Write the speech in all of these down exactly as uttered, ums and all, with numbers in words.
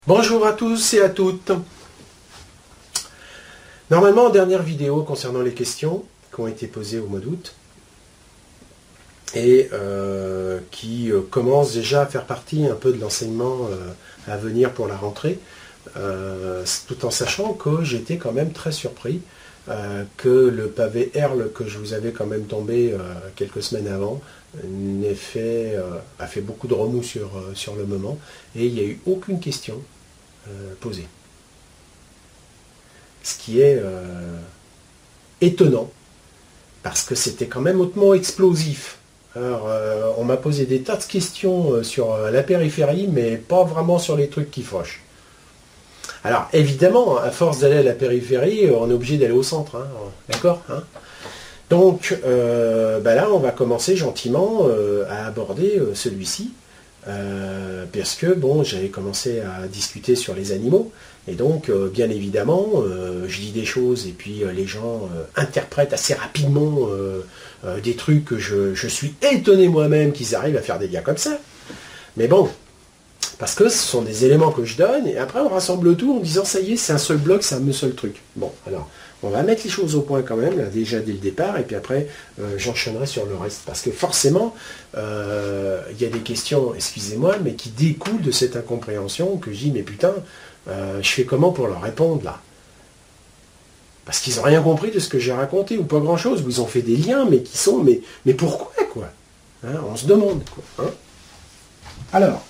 Bonjour à tous et à toutes. Normalement, en dernière vidéo concernant les questions qui ont été posées au mois d'août et euh, qui euh, commencent déjà à faire partie un peu de l'enseignement euh, à venir pour la rentrée, euh, tout en sachant que j'étais quand même très surpris euh, que le pavé Herle que je vous avais quand même tombé euh, quelques semaines avant n'ait fait, euh, a fait beaucoup de remous sur, euh, sur le moment, et il n'y a eu aucune question euh, posée. Ce qui est euh, étonnant, parce que c'était quand même hautement explosif. Alors, euh, on m'a posé des tas de questions euh, sur euh, la périphérie, mais pas vraiment sur les trucs qui fâchent. Alors, évidemment, à force d'aller à la périphérie, on est obligé d'aller au centre, hein, d'accord, hein. Donc, euh, bah là, on va commencer gentiment euh, à aborder euh, celui-ci, euh, parce que, bon, j'avais commencé à discuter sur les animaux, et donc, euh, bien évidemment, euh, je dis des choses, et puis euh, les gens euh, interprètent assez rapidement euh, euh, des trucs que je, je suis étonné moi-même qu'ils arrivent à faire des liens comme ça. Mais bon, parce que ce sont des éléments que je donne, et après on rassemble le tout en disant, ça y est, c'est un seul bloc, c'est un seul truc. Bon, alors... on va mettre les choses au point quand même, là, déjà dès le départ, et puis après, euh, j'enchaînerai sur le reste. Parce que forcément, euh, il y a des questions, excusez-moi, mais qui découlent de cette incompréhension que je dis, mais putain, euh, je fais comment pour leur répondre, là? Parce qu'ils n'ont rien compris de ce que j'ai raconté, ou pas grand-chose, ou ils ont fait des liens, mais qui sont, mais, mais pourquoi, quoi, hein, on se demande, quoi. Hein. Alors...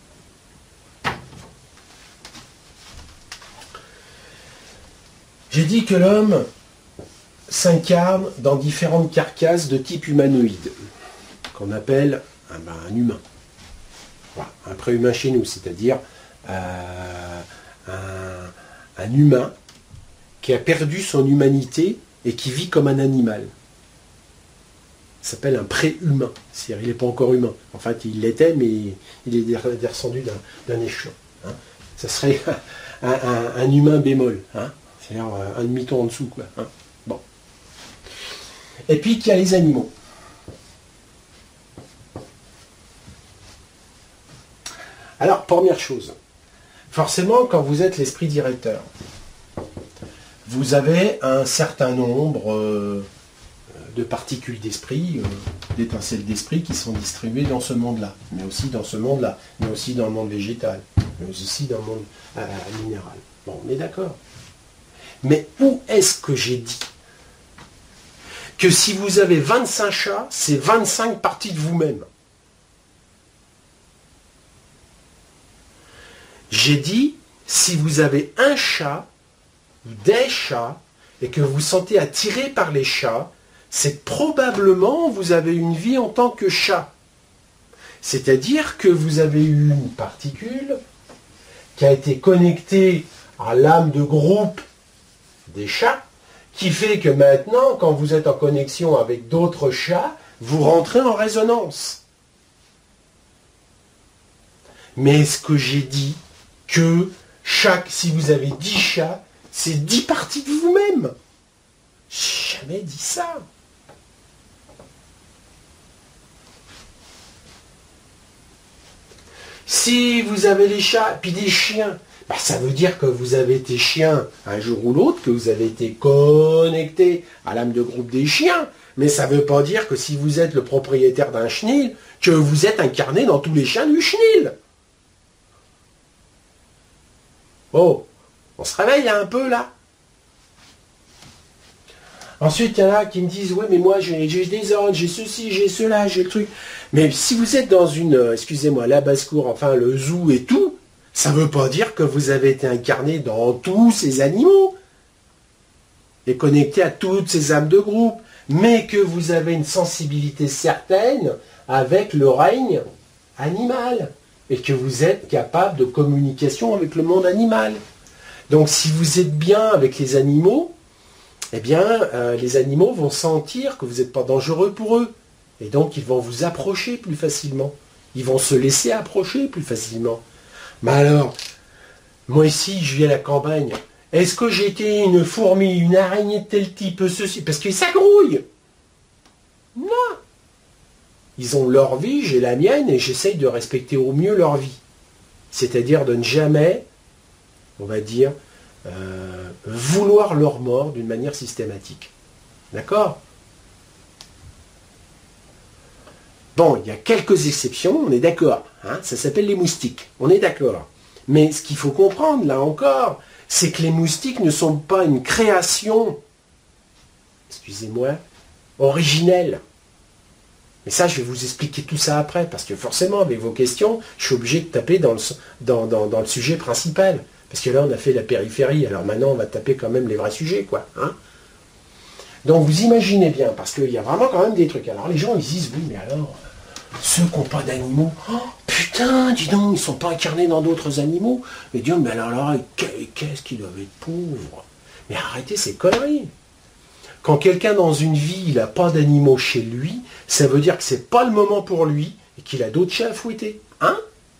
j'ai dit que l'homme s'incarne dans différentes carcasses de type humanoïde, qu'on appelle un, ben, un humain. Voilà, un préhumain chez nous, c'est-à-dire euh, un, un humain qui a perdu son humanité et qui vit comme un animal. Ça s'appelle un préhumain, c'est-à-dire il n'est pas encore humain. En fait, il l'était, mais il est descendu d'un échelon. Hein. Ça serait un, un, un humain bémol, hein. C'est-à-dire un demi-ton en dessous, quoi. Hein. Bon. Et puis qu'il y a les animaux. Alors, première chose, forcément, quand vous êtes l'esprit directeur, vous avez un certain nombre euh, de particules d'esprit, euh, d'étincelles d'esprit qui sont distribuées dans ce monde-là, mais aussi dans ce monde-là, mais aussi dans le monde végétal, mais aussi dans le monde euh, minéral. Bon, on est d'accord. Mais où est-ce que j'ai dit que si vous avez vingt-cinq chats, c'est vingt-cinq parties de vous-même? J'ai dit, si vous avez un chat, ou des chats, et que vous vous sentez attiré par les chats, c'est que probablement vous avez une vie en tant que chat. C'est-à-dire que vous avez eu une particule qui a été connectée à l'âme de groupe des chats, qui fait que maintenant, quand vous êtes en connexion avec d'autres chats, vous rentrez en résonance. Mais est-ce que j'ai dit que chaque, si vous avez dix chats, c'est dix parties de vous-même? J'ai jamais dit ça. Si vous avez les chats, puis des chiens, bah, ça veut dire que vous avez été chien un jour ou l'autre, que vous avez été connecté à l'âme de groupe des chiens. Mais ça ne veut pas dire que si vous êtes le propriétaire d'un chenil, que vous êtes incarné dans tous les chiens du chenil. Oh, on se réveille un peu là. Ensuite, il y en a qui me disent, oui, mais moi, j'ai des ordres, j'ai ceci, j'ai cela, j'ai le truc. Mais si vous êtes dans une, excusez-moi, la basse-cour, enfin le zoo et tout, ça ne veut pas dire que vous avez été incarné dans tous ces animaux et connecté à toutes ces âmes de groupe, mais que vous avez une sensibilité certaine avec le règne animal et que vous êtes capable de communication avec le monde animal. Donc si vous êtes bien avec les animaux, eh bien euh, les animaux vont sentir que vous n'êtes pas dangereux pour eux et donc ils vont vous approcher plus facilement. Ils vont se laisser approcher plus facilement. Mais alors, moi ici, je vis à la campagne. Est-ce que j'ai été une fourmi, une araignée de tel type, ceci? Parce que ça grouille. Non. Ils ont leur vie, j'ai la mienne, et j'essaye de respecter au mieux leur vie. C'est-à-dire de ne jamais on va dire, euh, vouloir leur mort d'une manière systématique. D'accord ? Bon, il y a quelques exceptions, on est d'accord. Hein, ça s'appelle les moustiques, on est d'accord. Mais ce qu'il faut comprendre, là encore, c'est que les moustiques ne sont pas une création, excusez-moi, originelle. Mais ça, je vais vous expliquer tout ça après, parce que forcément, avec vos questions, je suis obligé de taper dans le, dans, dans, dans le sujet principal. Parce que là, on a fait la périphérie, alors maintenant, on va taper quand même les vrais sujets, quoi. Hein. Donc, vous imaginez bien, parce qu'il y a vraiment quand même des trucs. Alors, les gens, ils disent, oui, mais alors, ceux qui n'ont pas d'animaux, oh, putain, dis donc, ils ne sont pas incarnés dans d'autres animaux. Mais Dieu, mais alors, alors qu'est-ce qu'ils doivent être pauvres. Mais arrêtez ces conneries. Quand quelqu'un dans une vie, il n'a pas d'animaux chez lui, ça veut dire que c'est pas le moment pour lui et qu'il a d'autres chats à fouetter. Hein?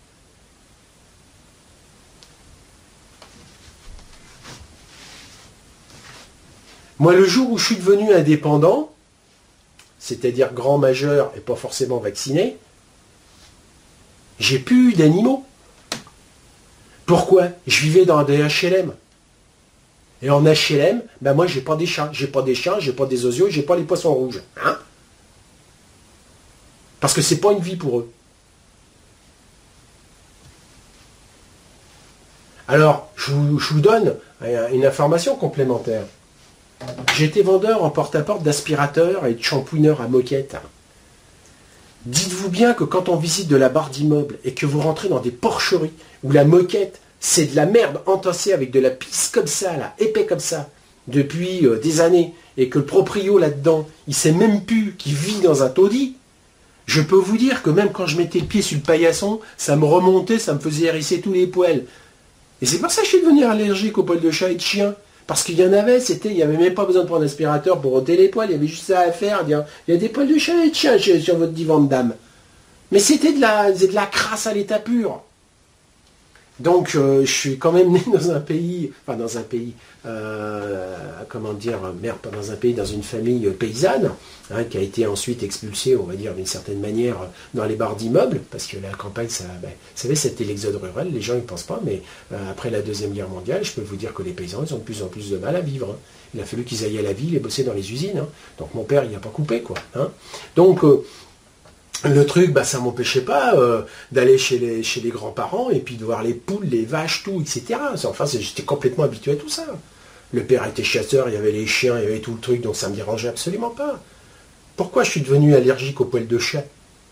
Moi, le jour où je suis devenu indépendant, c'est-à-dire grand majeur et pas forcément vacciné, j'ai plus eu d'animaux. Pourquoi? Je vivais dans des H L M. Et en H L M, ben moi, j'ai pas des chats. J'ai pas des chiens, j'ai pas des osios, j'ai pas les poissons rouges. Hein? Parce que c'est pas une vie pour eux. Alors, je vous, je vous donne une information complémentaire. J'étais vendeur en porte-à-porte d'aspirateurs et de shampouineurs à moquette. Dites-vous bien que quand on visite de la barre d'immeuble et que vous rentrez dans des porcheries où la moquette, c'est de la merde entassée avec de la pisse comme ça, là, épais comme ça, depuis euh, des années, et que le proprio là-dedans, il sait même plus qu'il vit dans un taudis, je peux vous dire que même quand je mettais le pied sur le paillasson, ça me remontait, ça me faisait hérisser tous les poils. Et c'est pour ça que je suis devenu allergique aux poils de chat et de chien. Parce qu'il y en avait, c'était, il n'y avait même pas besoin de prendre un aspirateur pour ôter les poils, il y avait juste ça à faire, dire, il y a des poils de chat et de chien sur votre divan de dame. Mais c'était de la, de la crasse à l'état pur. Donc, euh, je suis quand même né dans un pays, enfin dans un pays, euh, comment dire, merde, pas dans un pays, dans une famille paysanne, hein, qui a été ensuite expulsée, on va dire, d'une certaine manière, dans les barres d'immeubles, parce que la campagne, ça, ben, vous savez, c'était l'exode rural, les gens ne pensent pas, mais euh, après la Deuxième Guerre mondiale, je peux vous dire que les paysans, ils ont de plus en plus de mal à vivre. Hein. Il a fallu qu'ils aillent à la ville et bosser dans les usines. Hein. Donc mon père, il n'a pas coupé, quoi. Hein. Donc, euh, le truc, bah, ça ne m'empêchait pas euh, d'aller chez les, chez les grands-parents et puis de voir les poules, les vaches, tout, et cetera. Enfin, j'étais complètement habitué à tout ça. Le père était chasseur, il y avait les chiens, il y avait tout le truc, donc ça ne me dérangeait absolument pas. Pourquoi je suis devenu allergique aux poils de chat?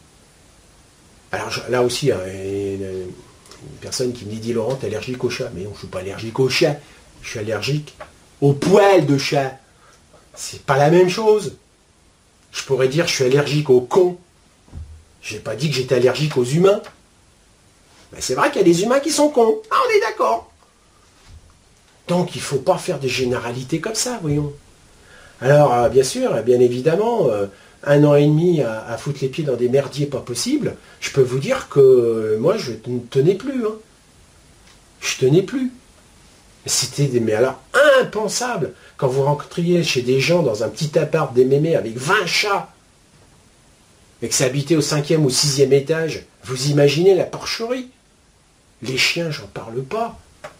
Alors là aussi, hein, une, une personne qui me dit, dit Laurent, t'es allergique aux chats. Mais non, je ne suis pas allergique aux chats. Je suis allergique aux poils de chat. C'est pas la même chose. Je pourrais dire, je suis allergique aux cons. Je n'ai pas dit que j'étais allergique aux humains. Mais c'est vrai qu'il y a des humains qui sont cons. Ah, on est d'accord. Donc, il ne faut pas faire des généralités comme ça, voyons. Alors, euh, bien sûr, bien évidemment, euh, un an et demi à, à foutre les pieds dans des merdiers pas possibles, je peux vous dire que euh, moi, je ne tenais plus. Hein. Je tenais plus. C'était des, mais alors, impensable. Quand vous rencontriez chez des gens dans un petit appart des mémés avec vingt chats, et que ça habitait au cinquième ou sixième étage, vous imaginez la porcherie. Les chiens, j'en parle pas.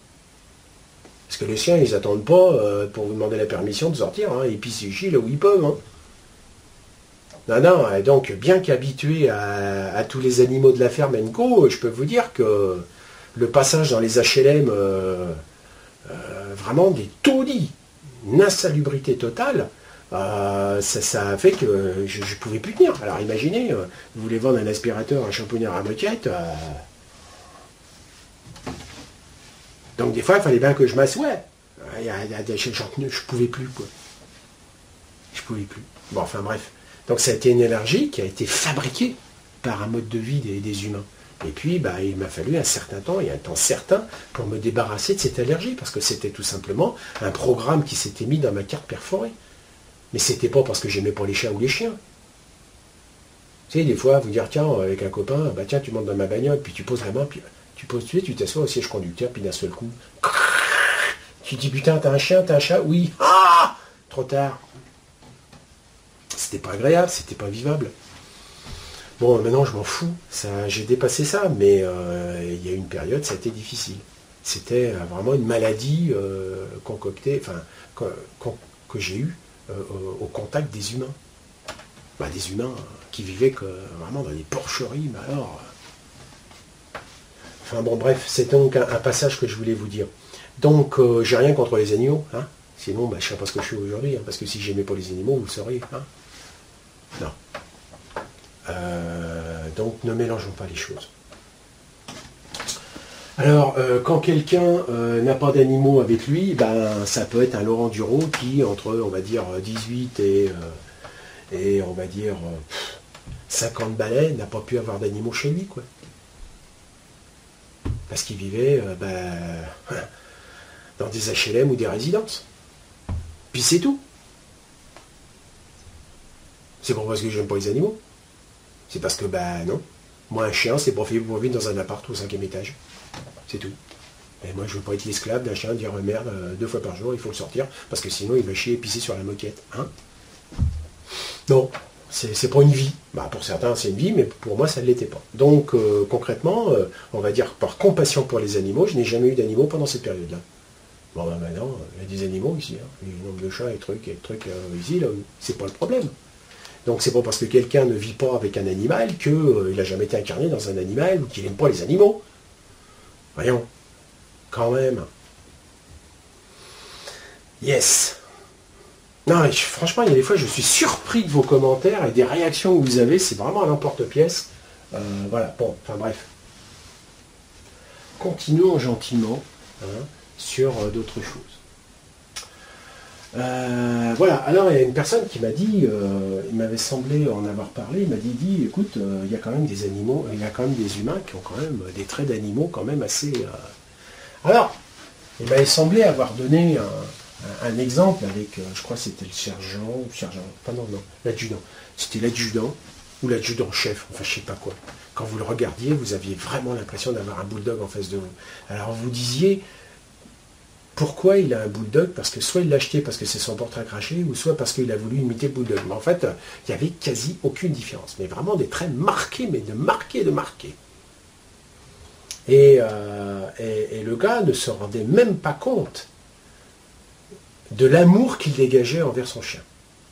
Parce que les chiens, ils n'attendent pas euh, pour vous demander la permission de sortir. Hein. Ils pissent et chient là où ils peuvent. Hein. Non, non, et donc, bien qu'habitué à, à tous les animaux de la ferme et co, je peux vous dire que le passage dans les H L M, euh, euh, vraiment des taudis, une insalubrité totale, Euh, ça, ça a fait que je ne pouvais plus tenir. Alors imaginez, euh, vous voulez vendre un aspirateur, un shampooineur à moquette. Euh... Donc des fois, il fallait bien que je m'assoie. Je ne pouvais plus, quoi. Je pouvais plus. Bon, enfin bref. Donc ça a été une allergie qui a été fabriquée par un mode de vie des, des humains. Et puis, bah, il m'a fallu un certain temps, et un temps certain, pour me débarrasser de cette allergie, parce que c'était tout simplement un programme qui s'était mis dans ma carte perforée. Mais c'était pas parce que j'aimais pas les chats ou les chiens. Tu sais, des fois, vous dire, tiens, avec un copain, bah tiens, tu montes dans ma bagnole, puis tu poses la main, puis tu poses, tu sais, tu t'assois au siège conducteur, puis d'un seul coup, tu dis, putain, t'as un chien, t'as un chat? Oui. Ah, trop tard. C'était pas agréable, c'était pas vivable. Bon, maintenant, je m'en fous. Ça, j'ai dépassé ça, mais euh, il y a une période, ça a été difficile. C'était vraiment une maladie euh, concoctée, enfin, que, que j'ai eue euh, au contact des humains. Bah, des humains qui vivaient que, vraiment dans des porcheries, mais alors... Enfin bon, bref, c'est donc un, un passage que je voulais vous dire. Donc, euh, j'ai rien contre les animaux, hein. Sinon, bah, je ne sais pas ce que je suis aujourd'hui, hein, parce que si j'aimais pas les animaux, vous le sauriez. Hein. Non. Euh, donc, ne mélangeons pas les choses. Alors, euh, quand quelqu'un euh, n'a pas d'animaux avec lui, ben, ça peut être un Laurent Duro qui, entre, on va dire, dix-huit et, euh, et on va dire, euh, cinquante balais, n'a pas pu avoir d'animaux chez lui, quoi. Parce qu'il vivait euh, ben, dans des H L M ou des résidences. Puis c'est tout. C'est pas parce que j'aime pas les animaux. C'est parce que, ben non. Moi, un chien, c'est pour vivre dans un appart au cinquième étage. C'est tout. Et moi, je veux pas être l'esclave d'un chien, dire merde, deux fois par jour, il faut le sortir, parce que sinon, il va chier et pisser sur la moquette. Hein? Non, c'est pas une vie. Bah, pour certains, c'est une vie, mais pour moi, ça ne l'était pas. Donc, euh, concrètement, euh, on va dire par compassion pour les animaux, je n'ai jamais eu d'animaux pendant cette période-là. Bon, ben maintenant, il y a des animaux ici. Hein. Le nombre de chats et trucs, et trucs euh, ici, là, c'est pas le problème. Donc, c'est pas parce que quelqu'un ne vit pas avec un animal qu'il euh, n'a jamais été incarné dans un animal ou qu'il n'aime pas les animaux. Voyons, quand même. Yes. Non, mais je, franchement, il y a des fois, je suis surpris de vos commentaires et des réactions que vous avez. C'est vraiment à l'emporte-pièce. Euh, voilà, bon, enfin bref. Continuons gentiment hein, sur euh, d'autres choses. Euh, voilà, alors il y a une personne qui m'a dit, euh, il m'avait semblé en avoir parlé, il m'a dit, dit écoute, euh, il y a quand même des animaux, il y a quand même des humains qui ont quand même des traits d'animaux quand même assez... Euh... Alors, il m'avait semblé avoir donné un, un, un exemple avec, euh, je crois que c'était le sergent, ou sergent, enfin non, non, l'adjudant. C'était l'adjudant, ou l'adjudant-chef, enfin je sais pas quoi. Quand vous le regardiez, vous aviez vraiment l'impression d'avoir un bulldog en face de vous. Alors vous disiez... Pourquoi il a un bulldog? Parce que soit il l'a acheté parce que c'est son portrait craché, ou soit parce qu'il a voulu imiter le bulldog. Mais en fait, il n'y avait quasi aucune différence. Mais vraiment des traits marqués, mais de marqués, de marqués. Et, euh, et, et le gars ne se rendait même pas compte de l'amour qu'il dégageait envers son chien.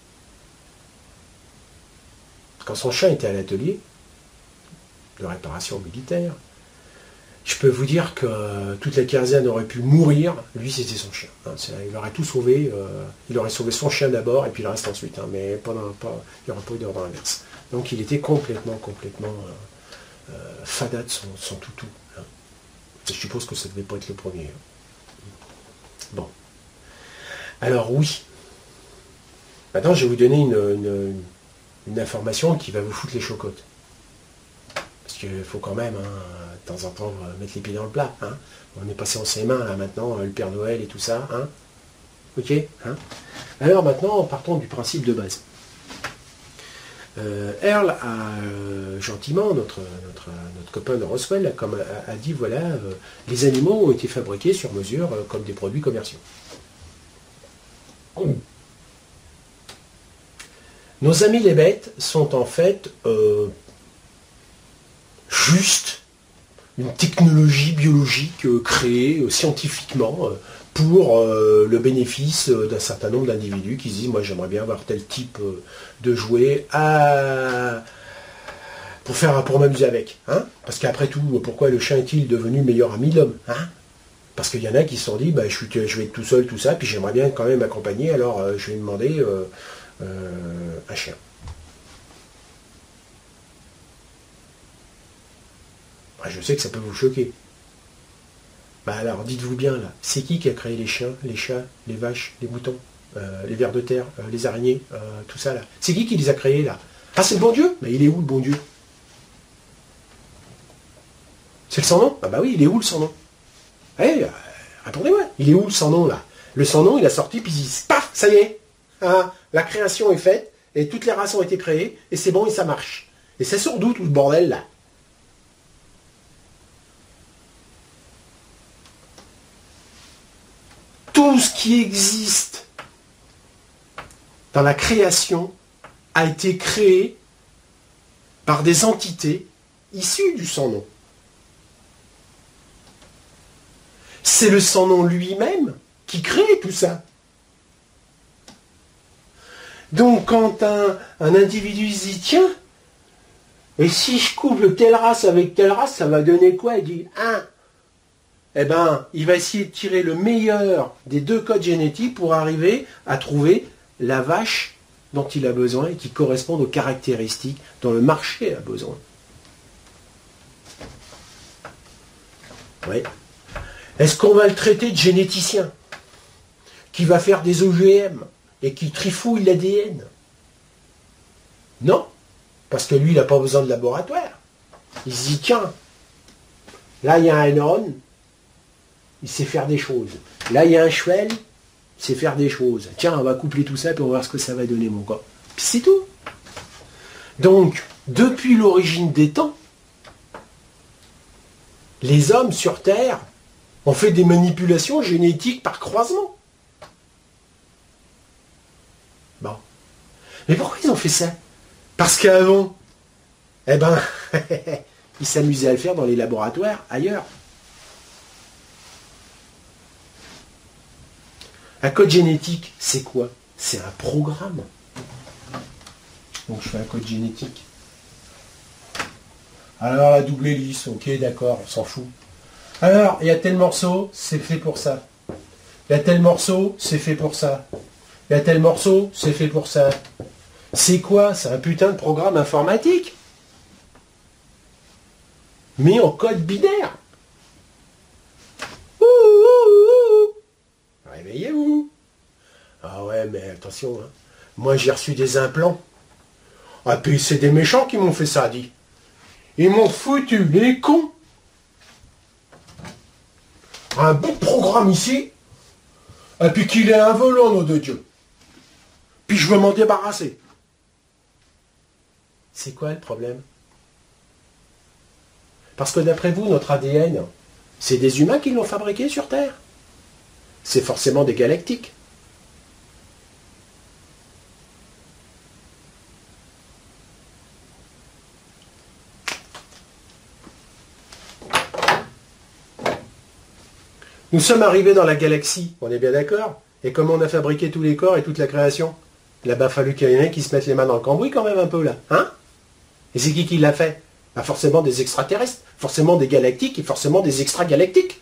Quand son chien était à l'atelier de réparation militaire, je peux vous dire que toute la caserne aurait pu mourir, lui c'était son chien. Hein, il aurait tout sauvé, euh, il aurait sauvé son chien d'abord et puis le reste ensuite, hein, mais pendant, pas, il n'y aurait pas eu d'ordre inverse. Donc il était complètement, complètement euh, euh, fada de son, son toutou. Hein. Je suppose que ça ne devait pas être le premier. Hein. Bon. Alors oui. Maintenant je vais vous donner une, une, une information qui va vous foutre les chocottes. Parce qu'il faut quand même, hein, de temps en temps, mettre les pieds dans le plat. Hein. On est passé en ses mains, là, maintenant, le Père Noël et tout ça. Hein. Ok hein. Alors maintenant, partons du principe de base. Euh, Earl a euh, gentiment, notre, notre, notre copain de Roswell, a, comme, a, a dit, voilà, euh, les animaux ont été fabriqués sur mesure euh, comme des produits commerciaux. Oh. Nos amis les bêtes sont en fait... Euh, juste une technologie biologique euh, créée euh, scientifiquement euh, pour euh, le bénéfice euh, d'un certain nombre d'individus qui se disent moi j'aimerais bien avoir tel type euh, de jouet à... pour faire pour m'amuser avec. Hein, parce qu'après tout, pourquoi le chien est-il devenu meilleur ami de l'homme, hein? Parce qu'il y en a qui se sont dit bah, je, suis, je vais être tout seul, tout ça, puis j'aimerais bien quand même m'accompagner, alors euh, je vais demander euh, euh, un chien. Je sais que ça peut vous choquer. Bah alors, dites-vous bien, là, c'est qui qui a créé les chiens, les chats, les vaches, les moutons, euh, les vers de terre, euh, les araignées, euh, tout ça, là? C'est qui qui les a créés, là? Ah, c'est le bon Dieu? Mais il est où, le bon Dieu? C'est le sans-nom? Ah bah oui, il est où, le sans-nom? Eh, euh, répondez-moi, il est où, le sans-nom, là? Le sans-nom, il a sorti, puis il dit, paf, ça y est, hein, la création est faite, et toutes les races ont été créées, et c'est bon, et ça marche. Et ça sort d'où, tout ce bordel, là? Tout ce qui existe dans la création a été créé par des entités issues du sans-nom. c'est le sans nom lui-même qui crée tout ça. Donc quand un, un individu se dit, tiens, et si je couple telle race avec telle race, ça va donner quoi? Il dit, un. Eh bien, il va essayer de tirer le meilleur des deux codes génétiques pour arriver à trouver la vache dont il a besoin et qui correspondent aux caractéristiques dont le marché a besoin. Oui. Est-ce qu'on va le traiter de généticien qui va faire des O G M et qui trifouille l'A D N? Non, parce que lui, il n'a pas besoin de laboratoire. Il se dit, tiens, là, il y a un aileron, il sait faire des choses. Là, il y a un cheval, il sait faire des choses. Tiens, on va coupler tout ça, puis on va voir ce que ça va donner, mon gars. Puis c'est tout. Donc, depuis l'origine des temps, les hommes sur Terre ont fait des manipulations génétiques par croisement. Bon. Mais pourquoi ils ont fait ça? Parce qu'avant, eh ben, ils s'amusaient à le faire dans les laboratoires ailleurs. Un code génétique, c'est quoi? C'est un programme. Donc je fais un code génétique. Alors la double hélice, ok, d'accord, on s'en fout. Alors, il y a tel morceau, c'est fait pour ça. Il y a tel morceau, c'est fait pour ça. Il y a tel morceau, c'est fait pour ça. C'est quoi? C'est un putain de programme informatique. Mais en code binaire. Ouh, ouh, ouh. Réveillez-vous. Ah ouais, mais attention, hein. Moi j'ai reçu des implants. Ah puis c'est des méchants qui m'ont fait ça, dit. Ils m'ont foutu les cons. Un bout de programme ici. Et puis qu'il est un volant, nom de Dieu. Puis je veux m'en débarrasser. C'est quoi le problème? Parce que d'après vous, notre A D N, c'est des humains qui l'ont fabriqué sur Terre. C'est forcément des galactiques. Nous sommes arrivés dans la galaxie, on est bien d'accord? Et comment on a fabriqué tous les corps et toute la création? Il a bien fallu qu'il y en ait qui se mettent les mains dans le cambouis quand même un peu là, hein? Et c'est qui qui l'a fait? Bah forcément des extraterrestres, forcément des galactiques et forcément des extragalactiques.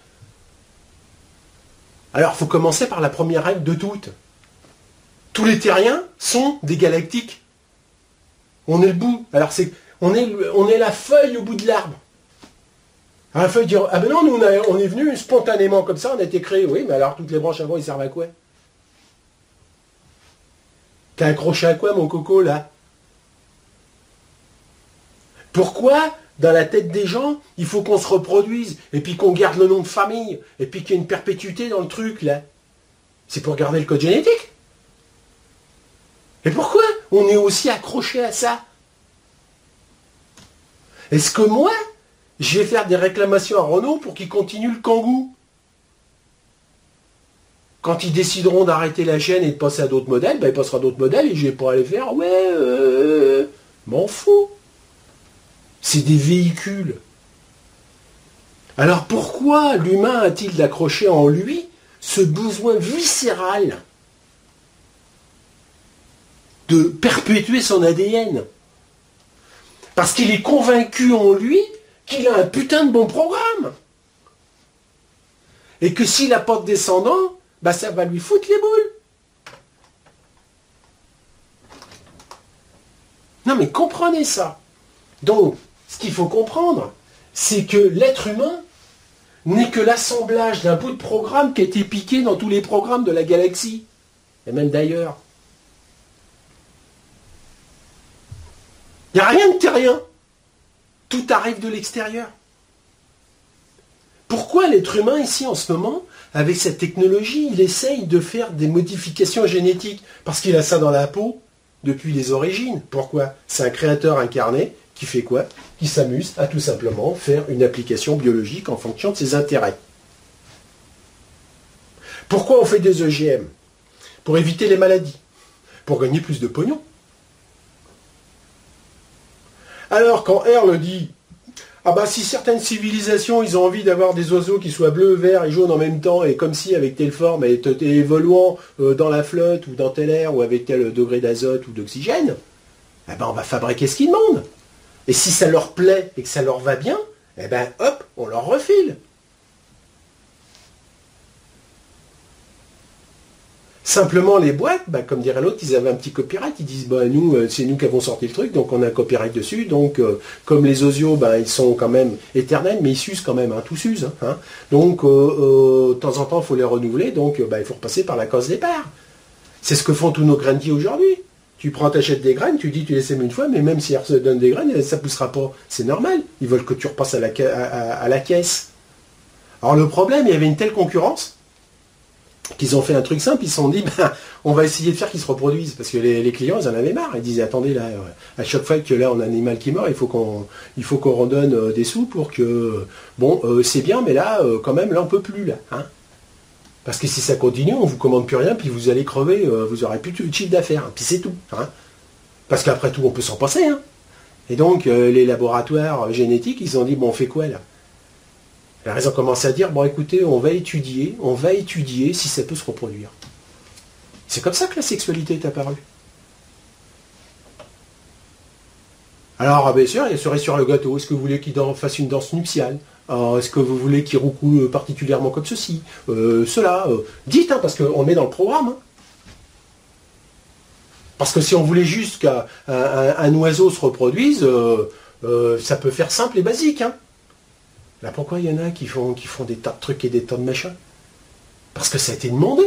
Alors il faut commencer par la première règle de toutes. Tous les terriens sont des galactiques. On est le bout. Alors c'est, on est, on est la feuille au bout de l'arbre. La feuille dit, ah ben non, nous on, a, on est venu spontanément comme ça, on a été créé. Oui, mais alors toutes les branches avant, ils servent à quoi? T'as accroché à quoi, mon coco, là? Pourquoi, dans la tête des gens, il faut qu'on se reproduise, et puis qu'on garde le nom de famille, et puis qu'il y ait une perpétuité dans le truc, là? C'est pour garder le code génétique. Et pourquoi on est aussi accroché à ça? Est-ce que moi, je vais faire des réclamations à Renault pour qu'ils continuent le Kangoo? Quand ils décideront d'arrêter la chaîne et de passer à d'autres modèles, ben, il passera à d'autres modèles et je vais pas aller faire, ouais, euh, m'en fous. C'est des véhicules. Alors pourquoi l'humain a-t-il d'accrocher en lui ce besoin viscéral de perpétuer son A D N? Parce qu'il est convaincu en lui qu'il a un putain de bon programme. Et que s'il n'a pas de descendants, bah ça va lui foutre les boules. Non mais comprenez ça. Donc, ce qu'il faut comprendre, c'est que l'être humain n'est que l'assemblage d'un bout de programme qui a été piqué dans tous les programmes de la galaxie. Et même d'ailleurs. Il n'y a rien de terrien. Tout arrive de l'extérieur. Pourquoi l'être humain ici en ce moment, avec cette technologie, il essaye de faire des modifications génétiques? Parce qu'il a ça dans la peau depuis les origines. Pourquoi? C'est un créateur incarné qui fait quoi? Qui s'amuse à tout simplement faire une application biologique en fonction de ses intérêts. Pourquoi on fait des O G M? Pour éviter les maladies. Pour gagner plus de pognon. Alors quand Earl dit « Ah bah si certaines civilisations, ils ont envie d'avoir des oiseaux qui soient bleus, verts et jaunes en même temps, et comme si avec telle forme, et évoluant euh, dans la flotte, ou dans tel air, ou avec tel degré d'azote ou d'oxygène, eh ben on va fabriquer ce qu'ils demandent. Et si ça leur plaît et que ça leur va bien, eh ben hop, on leur refile. Simplement, les boîtes, bah, comme dirait l'autre, ils avaient un petit copyright. Ils disent, bah, nous, c'est nous qui avons sorti le truc, donc on a un copyright dessus. Donc, euh, comme les osios, bah, ils sont quand même éternels, mais ils s'usent quand même, hein, tout s'use. Hein. Donc, euh, euh, de temps en temps, il faut les renouveler. Donc, bah, il faut repasser par la case départ. C'est ce que font tous nos grainiers aujourd'hui. Tu prends, t'achètes des graines, tu dis, tu les sèmes une fois, mais même si elles se donnent des graines, ça ne poussera pas. C'est normal. Ils veulent que tu repasses à la, ca- à, à, à la caisse. Alors, le problème, il y avait une telle concurrence qu'ils ont fait un truc simple, ils se sont dit, ben, on va essayer de faire qu'ils se reproduisent, parce que les, les clients, ils en avaient marre, ils disaient, attendez, là, à chaque fois que là, on a un animal qui meurt, il faut qu'on il faut qu'on redonne euh, des sous pour que, bon, euh, c'est bien, mais là, euh, quand même, là, on peut plus, là, hein. Parce que si ça continue, on vous commande plus rien, puis vous allez crever, euh, vous aurez plus de chiffre d'affaires, hein, puis c'est tout, hein. Parce qu'après tout, on peut s'en passer, hein. Et donc, euh, les laboratoires génétiques, ils ont dit, bon, on fait quoi, là? Alors ils ont commencé à dire, bon écoutez, on va étudier, on va étudier si ça peut se reproduire. C'est comme ça que la sexualité est apparue. Alors bien sûr, il y a cerise sur le gâteau. Est-ce que vous voulez qu'il fasse une danse nuptiale? Est-ce que vous voulez qu'il roucoule particulièrement comme ceci, euh, cela euh, Dites, hein, parce qu'on met dans le programme. Hein. Parce que si on voulait juste qu'un un, un oiseau se reproduise, euh, euh, ça peut faire simple et basique. Hein. Là, pourquoi il y en a qui font, qui font des tas de trucs et des tas de machins? Parce que ça a été demandé.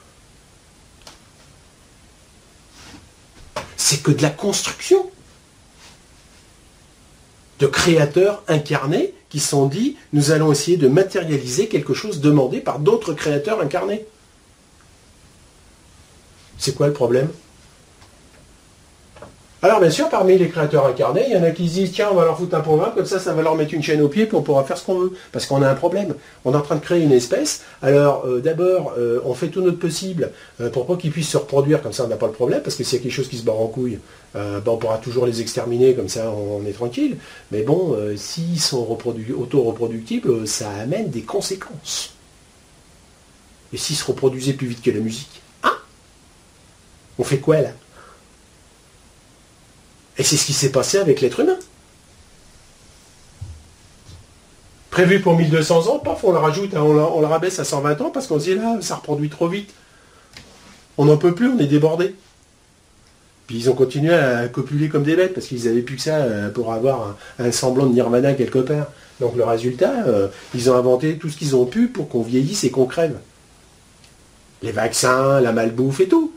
C'est que de la construction. De créateurs incarnés qui se sont dit, nous allons essayer de matérialiser quelque chose demandé par d'autres créateurs incarnés. C'est quoi le problème? Alors bien sûr, parmi les créateurs incarnés, il y en a qui se disent, tiens, on va leur foutre un programme, comme ça, ça va leur mettre une chaîne au pied, puis on pourra faire ce qu'on veut. Parce qu'on a un problème. On est en train de créer une espèce. Alors euh, d'abord, euh, on fait tout notre possible euh, pour pas qu'ils puissent se reproduire, comme ça on n'a pas le problème, parce que s'il y a quelque chose qui se barre en couille, euh, ben, on pourra toujours les exterminer, comme ça on, on est tranquille. Mais bon, euh, s'ils sont reprodu- auto-reproductibles, ça amène des conséquences. Et s'ils se reproduisaient plus vite que la musique, hein? On fait quoi là? Et c'est ce qui s'est passé avec l'être humain. Prévu pour mille deux cents ans, paf, on le rajoute, hein, on, le, on le rabaisse à cent vingt ans parce qu'on se dit là, ça reproduit trop vite. On n'en peut plus, on est débordé. Puis ils ont continué à copuler comme des bêtes parce qu'ils n'avaient plus que ça pour avoir un, un semblant de nirvana quelque part. Donc le résultat, euh, ils ont inventé tout ce qu'ils ont pu pour qu'on vieillisse et qu'on crève. Les vaccins, la malbouffe et tout.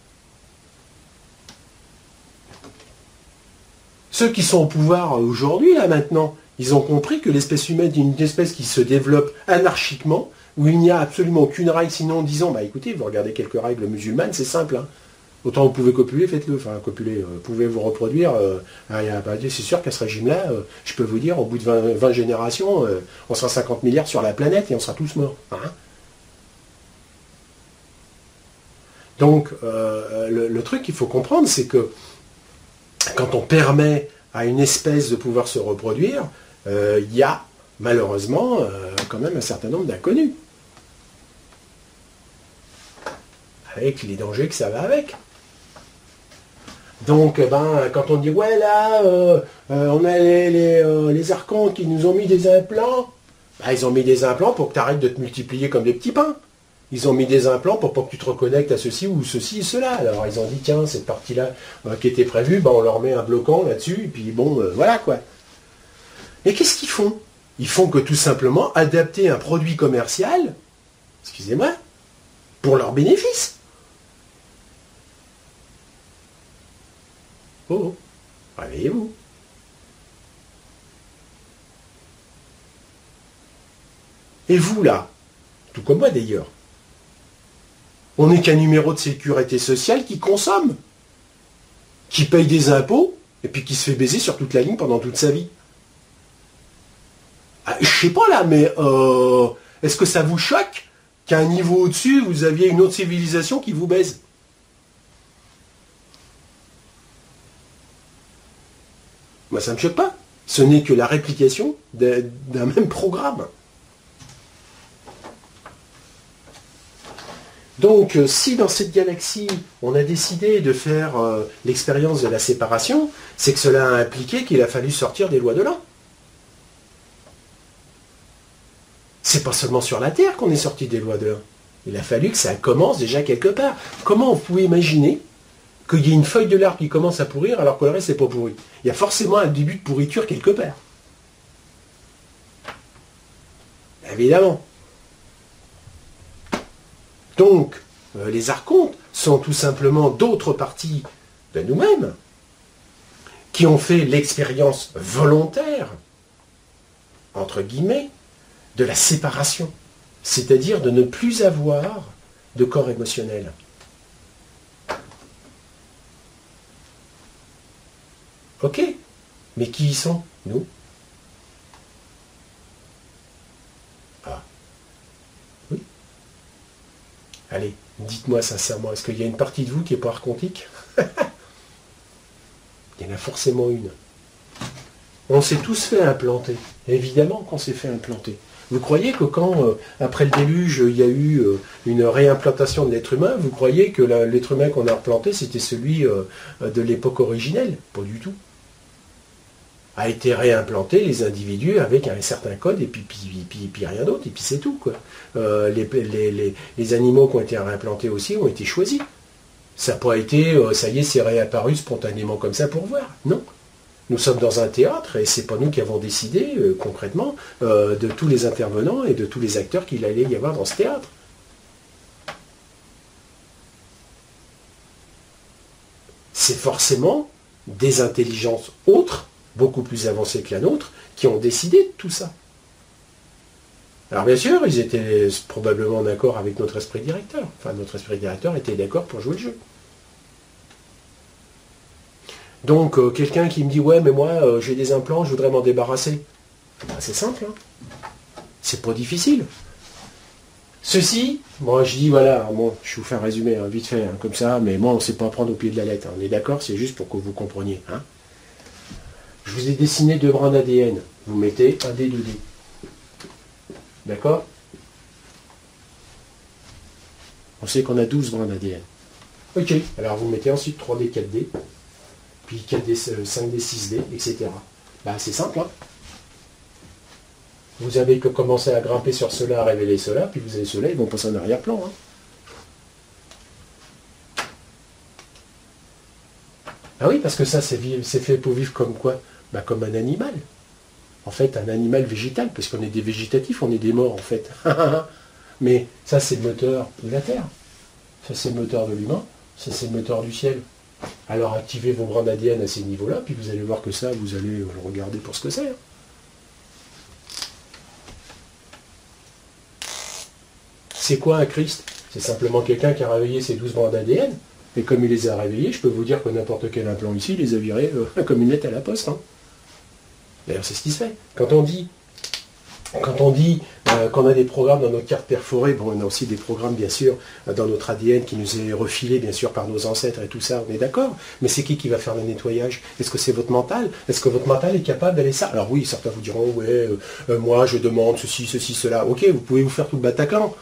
Ceux qui sont au pouvoir aujourd'hui, là, maintenant, ils ont compris que l'espèce humaine est une espèce qui se développe anarchiquement, où il n'y a absolument aucune règle, sinon en disant, bah écoutez, vous regardez quelques règles musulmanes, c'est simple. Hein. Autant vous pouvez copuler, faites-le. Enfin, copuler, euh, pouvez vous reproduire. Euh, bah, c'est sûr qu'à ce régime-là, euh, je peux vous dire, au bout de vingt, vingt générations, euh, on sera cinquante milliards sur la planète et on sera tous morts. Hein. Donc, euh, le, le truc qu'il faut comprendre, c'est que quand on permet à une espèce de pouvoir se reproduire, il euh, y a malheureusement euh, quand même un certain nombre d'inconnus. Avec les dangers que ça va avec. Donc, eh ben, quand on dit, ouais, là, euh, euh, on a les, les, euh, les archontes qui nous ont mis des implants, bah, ils ont mis des implants pour que tu arrêtes de te multiplier comme des petits pains. Ils ont mis des implants pour pas que tu te reconnectes à ceci ou ceci et cela. Alors ils ont dit, tiens, cette partie-là euh, qui était prévue, ben, on leur met un bloquant là-dessus, et puis bon, euh, voilà quoi. Mais qu'est-ce qu'ils font? Ils font que tout simplement adapter un produit commercial, excusez-moi, pour leur bénéfice. Oh, oh, réveillez-vous. Et vous là, tout comme moi d'ailleurs, on n'est qu'un numéro de sécurité sociale qui consomme, qui paye des impôts, et puis qui se fait baiser sur toute la ligne pendant toute sa vie. Ah, je sais pas là, mais euh, est-ce que ça vous choque qu'à un niveau au-dessus, vous aviez une autre civilisation qui vous baise? Moi, ça me choque pas. Ce n'est que la réplication d'un même programme. Donc, si dans cette galaxie, on a décidé de faire euh, l'expérience de la séparation, c'est que cela a impliqué qu'il a fallu sortir des lois de l'un. C'est pas seulement sur la Terre qu'on est sorti des lois de l'un. Il a fallu que ça commence déjà quelque part. Comment vous pouvez imaginer qu'il y ait une feuille de l'arbre qui commence à pourrir alors que le reste n'est pas pourri? Il y a forcément un début de pourriture quelque part. Évidemment. Donc, euh, les archontes sont tout simplement d'autres parties de nous-mêmes qui ont fait l'expérience volontaire, entre guillemets, de la séparation, c'est-à-dire de ne plus avoir de corps émotionnel. Ok, mais qui y sont, nous? Ah, oui. Allez, dites-moi sincèrement, est-ce qu'il y a une partie de vous qui n'est pas archontique? Il y en a forcément une. On s'est tous fait implanter. Évidemment qu'on s'est fait implanter. Vous croyez que quand, euh, après le déluge, il y a eu euh, une réimplantation de l'être humain, vous croyez que l'être humain qu'on a replanté, c'était celui euh, de l'époque originelle? Pas du tout. A été réimplanté les individus avec un certain code, et puis, puis, puis, puis rien d'autre, et puis c'est tout, quoi. Euh, les, les, les, les animaux qui ont été réimplantés aussi ont été choisis. Ça n'a pas été, euh, ça y est, c'est réapparu spontanément comme ça pour voir. Non. Nous sommes dans un théâtre, et c'est pas nous qui avons décidé, euh, concrètement, euh, de tous les intervenants et de tous les acteurs qu'il allait y avoir dans ce théâtre. C'est forcément des intelligences autres, beaucoup plus avancées que la nôtre, qui ont décidé de tout ça. Alors bien sûr, ils étaient probablement d'accord avec notre esprit directeur. Enfin, notre esprit directeur était d'accord pour jouer le jeu. Donc, euh, quelqu'un qui me dit « Ouais, mais moi, euh, j'ai des implants, je voudrais m'en débarrasser. » Ben, c'est simple, hein. C'est pas difficile. Ceci, moi je dis, voilà, bon, je vais vous faire un résumé, hein, vite fait, hein, comme ça, mais moi, on ne sait pas prendre au pied de la lettre. Hein. On est d'accord, c'est juste pour que vous compreniez. Hein. Je vous ai dessiné deux brins d'A D N. Vous mettez un D, deux D. D'accord? On sait qu'on a douze brins d'A D N. Ok, alors vous mettez ensuite trois D, quatre D, puis quatre D, cinq D, six D, et cetera. Bah, c'est simple, hein. Vous avez que commencer à grimper sur cela, à révéler cela, puis vous avez cela, ils vont passer en arrière-plan. Hein. Ah oui, parce que ça, c'est fait pour vivre comme quoi? Bah, comme un animal. En fait, un animal végétal, parce qu'on est des végétatifs, on est des morts, en fait. Mais ça, c'est le moteur de la Terre. Ça, c'est le moteur de l'humain. Ça, c'est le moteur du ciel. Alors, activez vos brins d'A D N à ces niveaux-là, puis vous allez voir que ça, vous allez le regarder pour ce que c'est. Hein. C'est quoi un Christ? C'est simplement quelqu'un qui a réveillé ses douze brins d'A D N. Et comme il les a réveillés, je peux vous dire que n'importe quel implant ici, il les a virés euh, comme une lettre à la poste. Hein. D'ailleurs, c'est ce qui se fait. Quand on dit, quand on dit euh, qu'on a des programmes dans notre carte perforée, bon, on a aussi des programmes, bien sûr, dans notre A D N qui nous est refilé, bien sûr, par nos ancêtres et tout ça, on est d'accord. Mais c'est qui qui va faire le nettoyage? Est-ce que c'est votre mental? Est-ce que votre mental est capable d'aller ça? Alors oui, certains vous diront, ouais, euh, euh, moi, je demande ceci, ceci, cela. Ok, vous pouvez vous faire tout le Bataclan.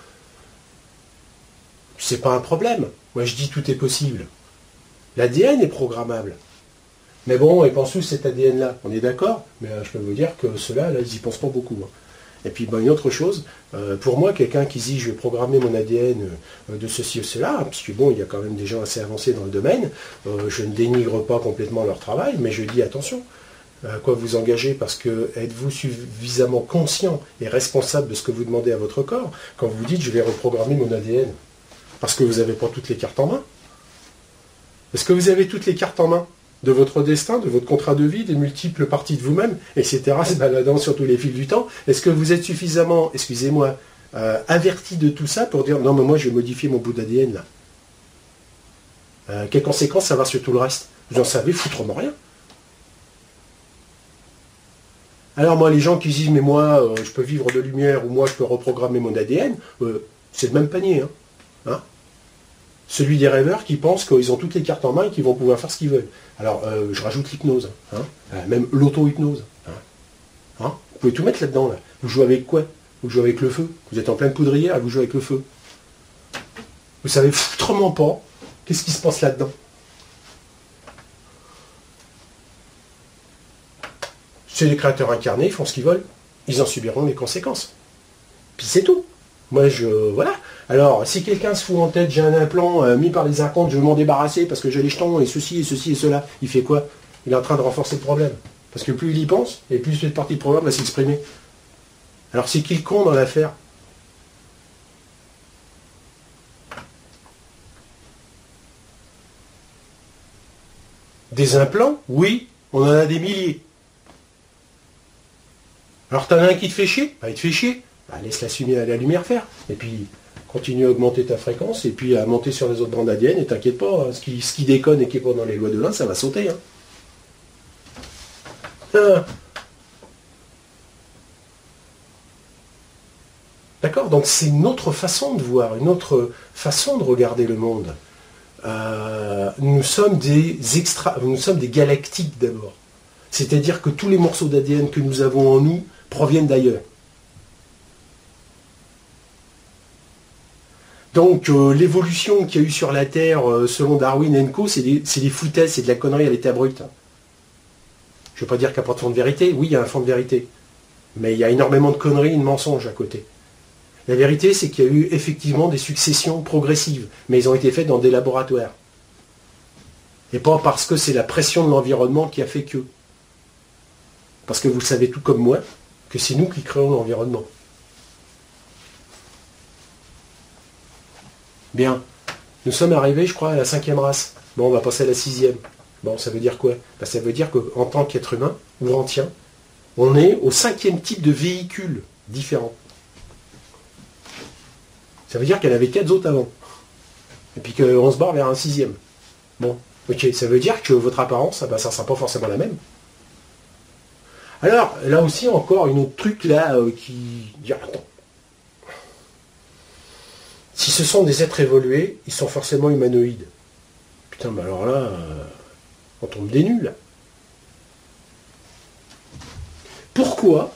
C'est pas un problème. Moi, je dis tout est possible. L'A D N est programmable. Mais bon, ils pensent tous cet A D N-là. On est d'accord? Mais euh, je peux vous dire que ceux-là, là, ils n'y pensent pas beaucoup. Hein. Et puis, ben, une autre chose, euh, pour moi, quelqu'un qui dit, je vais programmer mon A D N euh, de ceci ou cela, hein, parce que bon, il y a quand même des gens assez avancés dans le domaine, euh, je ne dénigre pas complètement leur travail, mais je dis, attention, à quoi vous engagez, parce que êtes-vous suffisamment conscient et responsable de ce que vous demandez à votre corps, quand vous dites, je vais reprogrammer mon A D N? Parce que vous n'avez pas toutes les cartes en main. Est-ce que vous avez toutes les cartes en main de votre destin, de votre contrat de vie, des multiples parties de vous-même, et cetera, se baladant sur tous les fils du temps? Est-ce que vous êtes suffisamment, excusez-moi, euh, averti de tout ça pour dire, non, mais moi, je vais modifier mon bout d'A D N, là. Euh, quelles conséquences ça va sur tout le reste? Vous en savez foutrement rien. Alors, moi, les gens qui disent, mais moi, euh, je peux vivre de lumière, ou moi, je peux reprogrammer mon A D N, euh, c'est le même panier, hein. Hein? Celui des rêveurs qui pensent qu'ils ont toutes les cartes en main et qu'ils vont pouvoir faire ce qu'ils veulent. Alors, euh, je rajoute l'hypnose, hein, euh, même l'auto-hypnose. Hein. Hein, vous pouvez tout mettre là-dedans. Là. Vous jouez avec quoi? Vous jouez avec le feu. Vous êtes en pleine poudrière et vous jouez avec le feu. Vous savez foutrement pas qu'est-ce qui se passe là-dedans. C'est les créateurs incarnés, ils font ce qu'ils veulent. Ils en subiront les conséquences. Puis c'est tout. Moi, je... Voilà. Alors, si quelqu'un se fout en tête, j'ai un implant euh, mis par les archontes, je veux m'en débarrasser parce que j'ai les jetons et ceci et ceci et cela, il fait quoi? Il est en train de renforcer le problème. Parce que plus il y pense, et plus cette partie du problème va s'exprimer. Alors, c'est qui le con dans l'affaire? Des implants? Oui, on en a des milliers. Alors, t'en as un qui te fait chier? Bah, il te fait chier. Bah, laisse la, la lumière faire. Et puis, continue à augmenter ta fréquence, et puis à monter sur les autres bandes A D N, et t'inquiète pas, hein, ce, qui, ce qui déconne et qui est pas dans les lois de l'un, ça va sauter. Hein. Ah. D'accord? Donc c'est une autre façon de voir, une autre façon de regarder le monde. Euh, nous sommes des extra, nous sommes des galactiques d'abord. C'est-à-dire que tous les morceaux d'A D N que nous avons en nous proviennent d'ailleurs. Donc euh, l'évolution qu'il y a eu sur la Terre, euh, selon Darwin et co, c'est des, des foutaises, c'est de la connerie à l'état brut. Je ne veux pas dire qu'il n'y a pas de fond de vérité. Oui, il y a un fond de vérité. Mais il y a énormément de conneries et de mensonges à côté. La vérité, c'est qu'il y a eu effectivement des successions progressives, mais elles ont été faites dans des laboratoires. Et pas parce que c'est la pression de l'environnement qui a fait que. Parce que vous savez tout comme moi que c'est nous qui créons l'environnement. Bien. Nous sommes arrivés, je crois, à la cinquième race. Bon, on va passer à la sixième. Bon, ça veut dire quoi? Ben, ça veut dire qu'en tant qu'être humain, ou rentien, on est au cinquième type de véhicule différent. Ça veut dire qu'il y en avait quatre autres avant. Et puis qu'on se barre vers un sixième. Bon, ok, ça veut dire que votre apparence, ben, ça ne sera pas forcément la même. Alors, là aussi, encore une autre truc là euh, qui... Attends. Si ce sont des êtres évolués, ils sont forcément humanoïdes. Putain, ben alors là, euh, on tombe des nuls, là. Pourquoi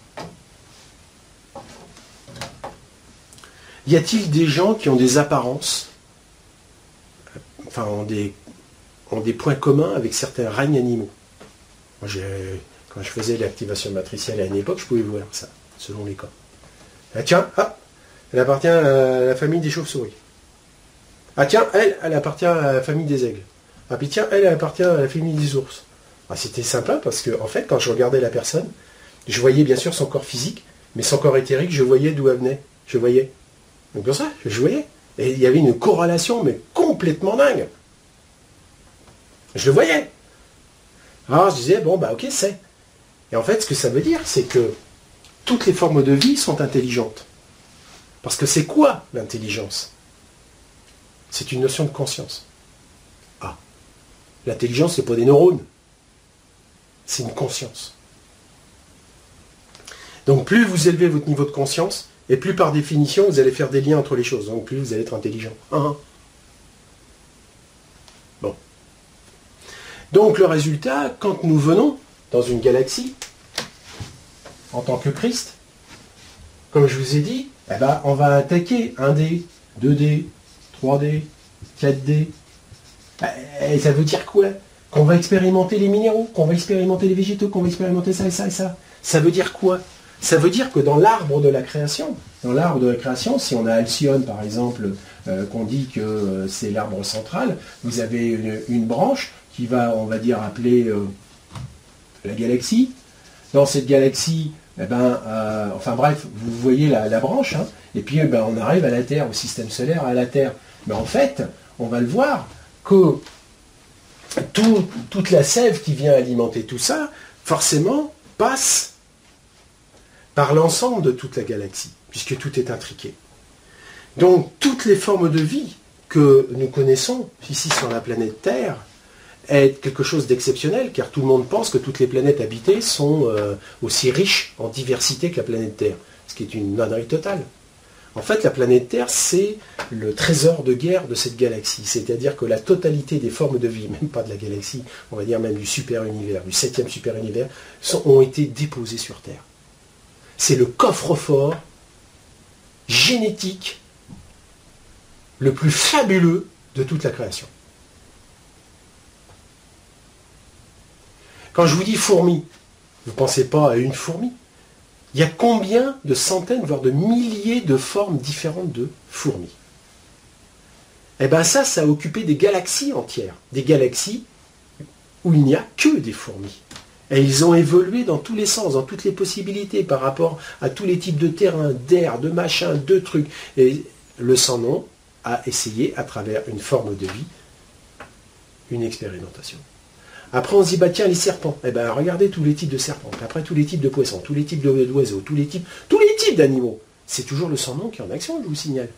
y a-t-il des gens qui ont des apparences, enfin, ont des, ont des points communs avec certains règnes animaux? Moi, quand je faisais l'activation matricielle à une époque, je pouvais voir ça, selon les cas. Ah tiens, ah, elle appartient à la famille des chauves-souris. Ah tiens, elle, elle appartient à la famille des aigles. Ah puis tiens, elle, elle appartient à la famille des ours. Ah, c'était sympa parce que, en fait, quand je regardais la personne, je voyais bien sûr son corps physique, mais son corps éthérique, je voyais d'où elle venait. Je voyais. Donc comme ça, je voyais. Et il y avait une corrélation, mais complètement dingue. Je le voyais. Alors je disais, bon, bah ok, c'est. Et en fait, ce que ça veut dire, c'est que toutes les formes de vie sont intelligentes. Parce que c'est quoi l'intelligence? C'est une notion de conscience. Ah. L'intelligence, c'est pas des neurones. C'est une conscience. Donc plus vous élevez votre niveau de conscience, et plus par définition, vous allez faire des liens entre les choses. Donc plus vous allez être intelligent. Ah. Bon. Donc le résultat, quand nous venons dans une galaxie, en tant que Christ, comme je vous ai dit, eh ben, on va attaquer un D, deux D, trois D, quatre D. Et ça veut dire quoi? Qu'on va expérimenter les minéraux, qu'on va expérimenter les végétaux, qu'on va expérimenter ça et ça et ça. Ça veut dire quoi? Ça veut dire que dans l'arbre de la création, dans l'arbre de la création, si on a Alcyone par exemple, euh, qu'on dit que euh, c'est l'arbre central, vous avez une, une branche qui va, on va dire, appeler euh, la galaxie. Dans cette galaxie, eh ben, euh, enfin bref, vous voyez la, la branche, hein, et puis eh ben, on arrive à la Terre, au système solaire, à la Terre. Mais en fait, on va le voir que tout, toute la sève qui vient alimenter tout ça, forcément, passe par l'ensemble de toute la galaxie, puisque tout est intriqué. Donc, toutes les formes de vie que nous connaissons ici sur la planète Terre est quelque chose d'exceptionnel, car tout le monde pense que toutes les planètes habitées sont euh, aussi riches en diversité que la planète Terre, ce qui est une connerie totale. En fait, la planète Terre, c'est le trésor de guerre de cette galaxie. C'est-à-dire que la totalité des formes de vie, même pas de la galaxie, on va dire même du super-univers, du septième super-univers, sont- ont été déposées sur Terre. C'est le coffre-fort génétique le plus fabuleux de toute la création. Quand je vous dis fourmi, vous ne pensez pas à une fourmi. Il y a combien de centaines, voire de milliers de formes différentes de fourmis? Eh bien ça, ça a occupé des galaxies entières. Des galaxies où il n'y a que des fourmis. Et ils ont évolué dans tous les sens, dans toutes les possibilités, par rapport à tous les types de terrains, d'air, de machins, de trucs. Et le sans-nom a essayé, à travers une forme de vie, une expérimentation. Après, on se dit, bah tiens, les serpents. Eh bien, regardez tous les types de serpents. Après, tous les types de poissons, tous les types de- d'oiseaux, tous les types, tous les types d'animaux. C'est toujours le sans-nom qui est en action, je vous signale.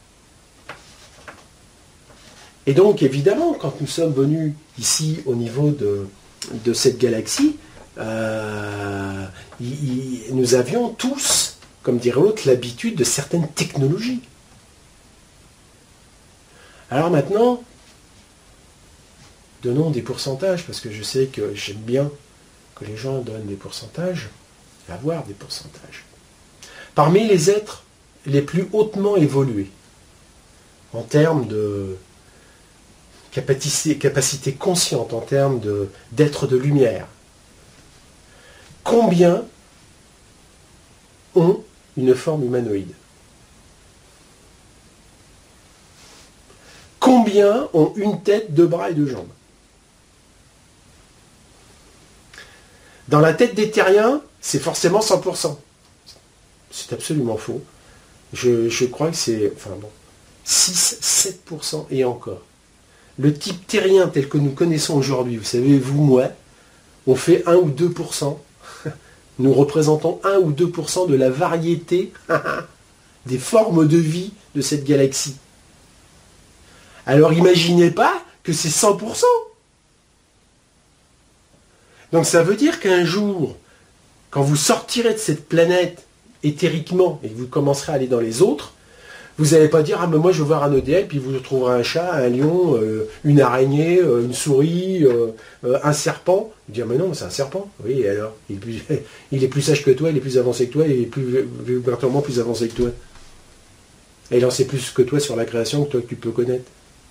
Et donc, évidemment, quand nous sommes venus ici au niveau de, de cette galaxie, euh, il- il- nous avions tous, comme dirait l'autre, l'habitude de certaines technologies. Alors maintenant, donnons des pourcentages, parce que je sais que j'aime bien que les gens donnent des pourcentages, et avoir des pourcentages. Parmi les êtres les plus hautement évolués, en termes de capacité, capacité consciente, en termes de- d'êtres de lumière, combien ont une forme humanoïde? Combien ont une tête, deux bras et deux jambes? Dans la tête des terriens, c'est forcément cent pour cent. C'est absolument faux. Je, je crois que c'est, enfin bon, six à sept pour cent et encore. Le type terrien tel que nous connaissons aujourd'hui, vous savez, vous, moi, on fait un ou deux pour cent. Nous représentons un ou deux pour cent de la variété des formes de vie de cette galaxie. Alors imaginez pas que c'est cent pour cent. Donc ça veut dire qu'un jour, quand vous sortirez de cette planète éthériquement et que vous commencerez à aller dans les autres, vous n'allez pas dire « Ah mais moi je veux voir un E D L » puis vous trouverez un chat, un lion, euh, une araignée, euh, une souris, euh, euh, un serpent. Vous dire « Mais non, c'est un serpent. » Oui, et alors il est, plus, il est plus sage que toi, il est plus avancé que toi, il est plus vibratoirement plus avancé que toi. Et il en sait plus que toi sur la création que toi que tu peux connaître.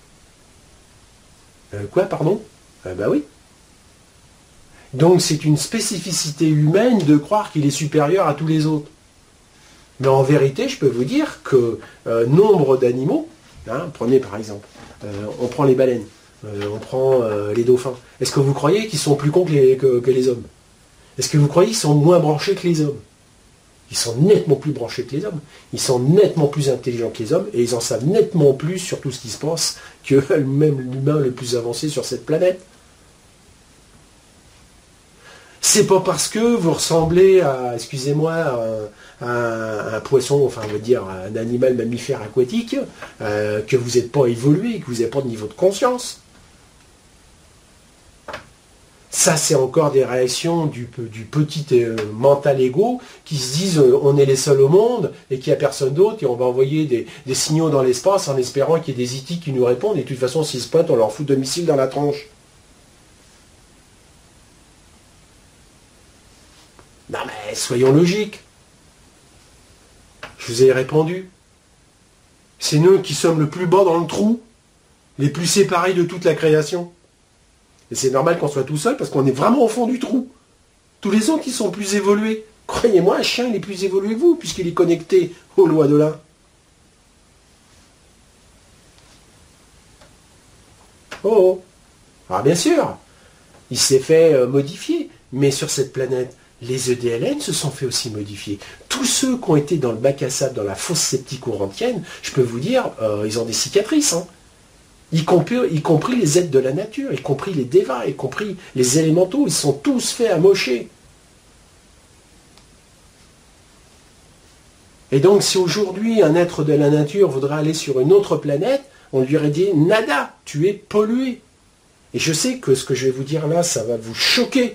Euh, quoi, pardon? Ah bah oui. Donc c'est une spécificité humaine de croire qu'il est supérieur à tous les autres. Mais en vérité, je peux vous dire que euh, nombre d'animaux, hein, prenez par exemple, euh, on prend les baleines, euh, on prend euh, les dauphins. Est-ce que vous croyez qu'ils sont plus cons que les, que, que les hommes? Est-ce que vous croyez qu'ils sont moins branchés que les hommes? Ils sont nettement plus branchés que les hommes. Ils sont nettement plus intelligents que les hommes et ils en savent nettement plus sur tout ce qui se passe que même l'humain le plus avancé sur cette planète. C'est pas parce que vous ressemblez à, excusez-moi, à un, à un poisson, enfin on va dire à un animal mammifère aquatique, euh, que vous n'êtes pas évolué, que vous n'avez pas de niveau de conscience. Ça, c'est encore des réactions du, du petit euh, mental égo qui se disent euh, on est les seuls au monde et qu'il n'y a personne d'autre et on va envoyer des, des signaux dans l'espace en espérant qu'il y ait des I T qui nous répondent et de toute façon s'ils se pointent on leur fout de missiles dans la tronche. Non mais soyons logiques. Je vous ai répondu. C'est nous qui sommes le plus bas dans le trou, les plus séparés de toute la création. Et c'est normal qu'on soit tout seul parce qu'on est vraiment au fond du trou. Tous les autres, ils sont plus évolués. Croyez-moi, un chien, il est plus évolué que vous, puisqu'il est connecté aux lois de l'un. Oh, oh. Alors bien sûr, il s'est fait euh, modifier. Mais sur cette planète, les E D L N se sont fait aussi modifier. Tous ceux qui ont été dans le bac à sable, dans la fosse septique ourantienne, je peux vous dire, euh, ils ont des cicatrices, hein. Y compris, y compris les êtres de la nature, y compris les dévas, y compris les élémentaux, ils sont tous faits amocher. Et donc si aujourd'hui un être de la nature voudrait aller sur une autre planète, on lui aurait dit nada, tu es pollué. Et je sais que ce que je vais vous dire là, ça va vous choquer.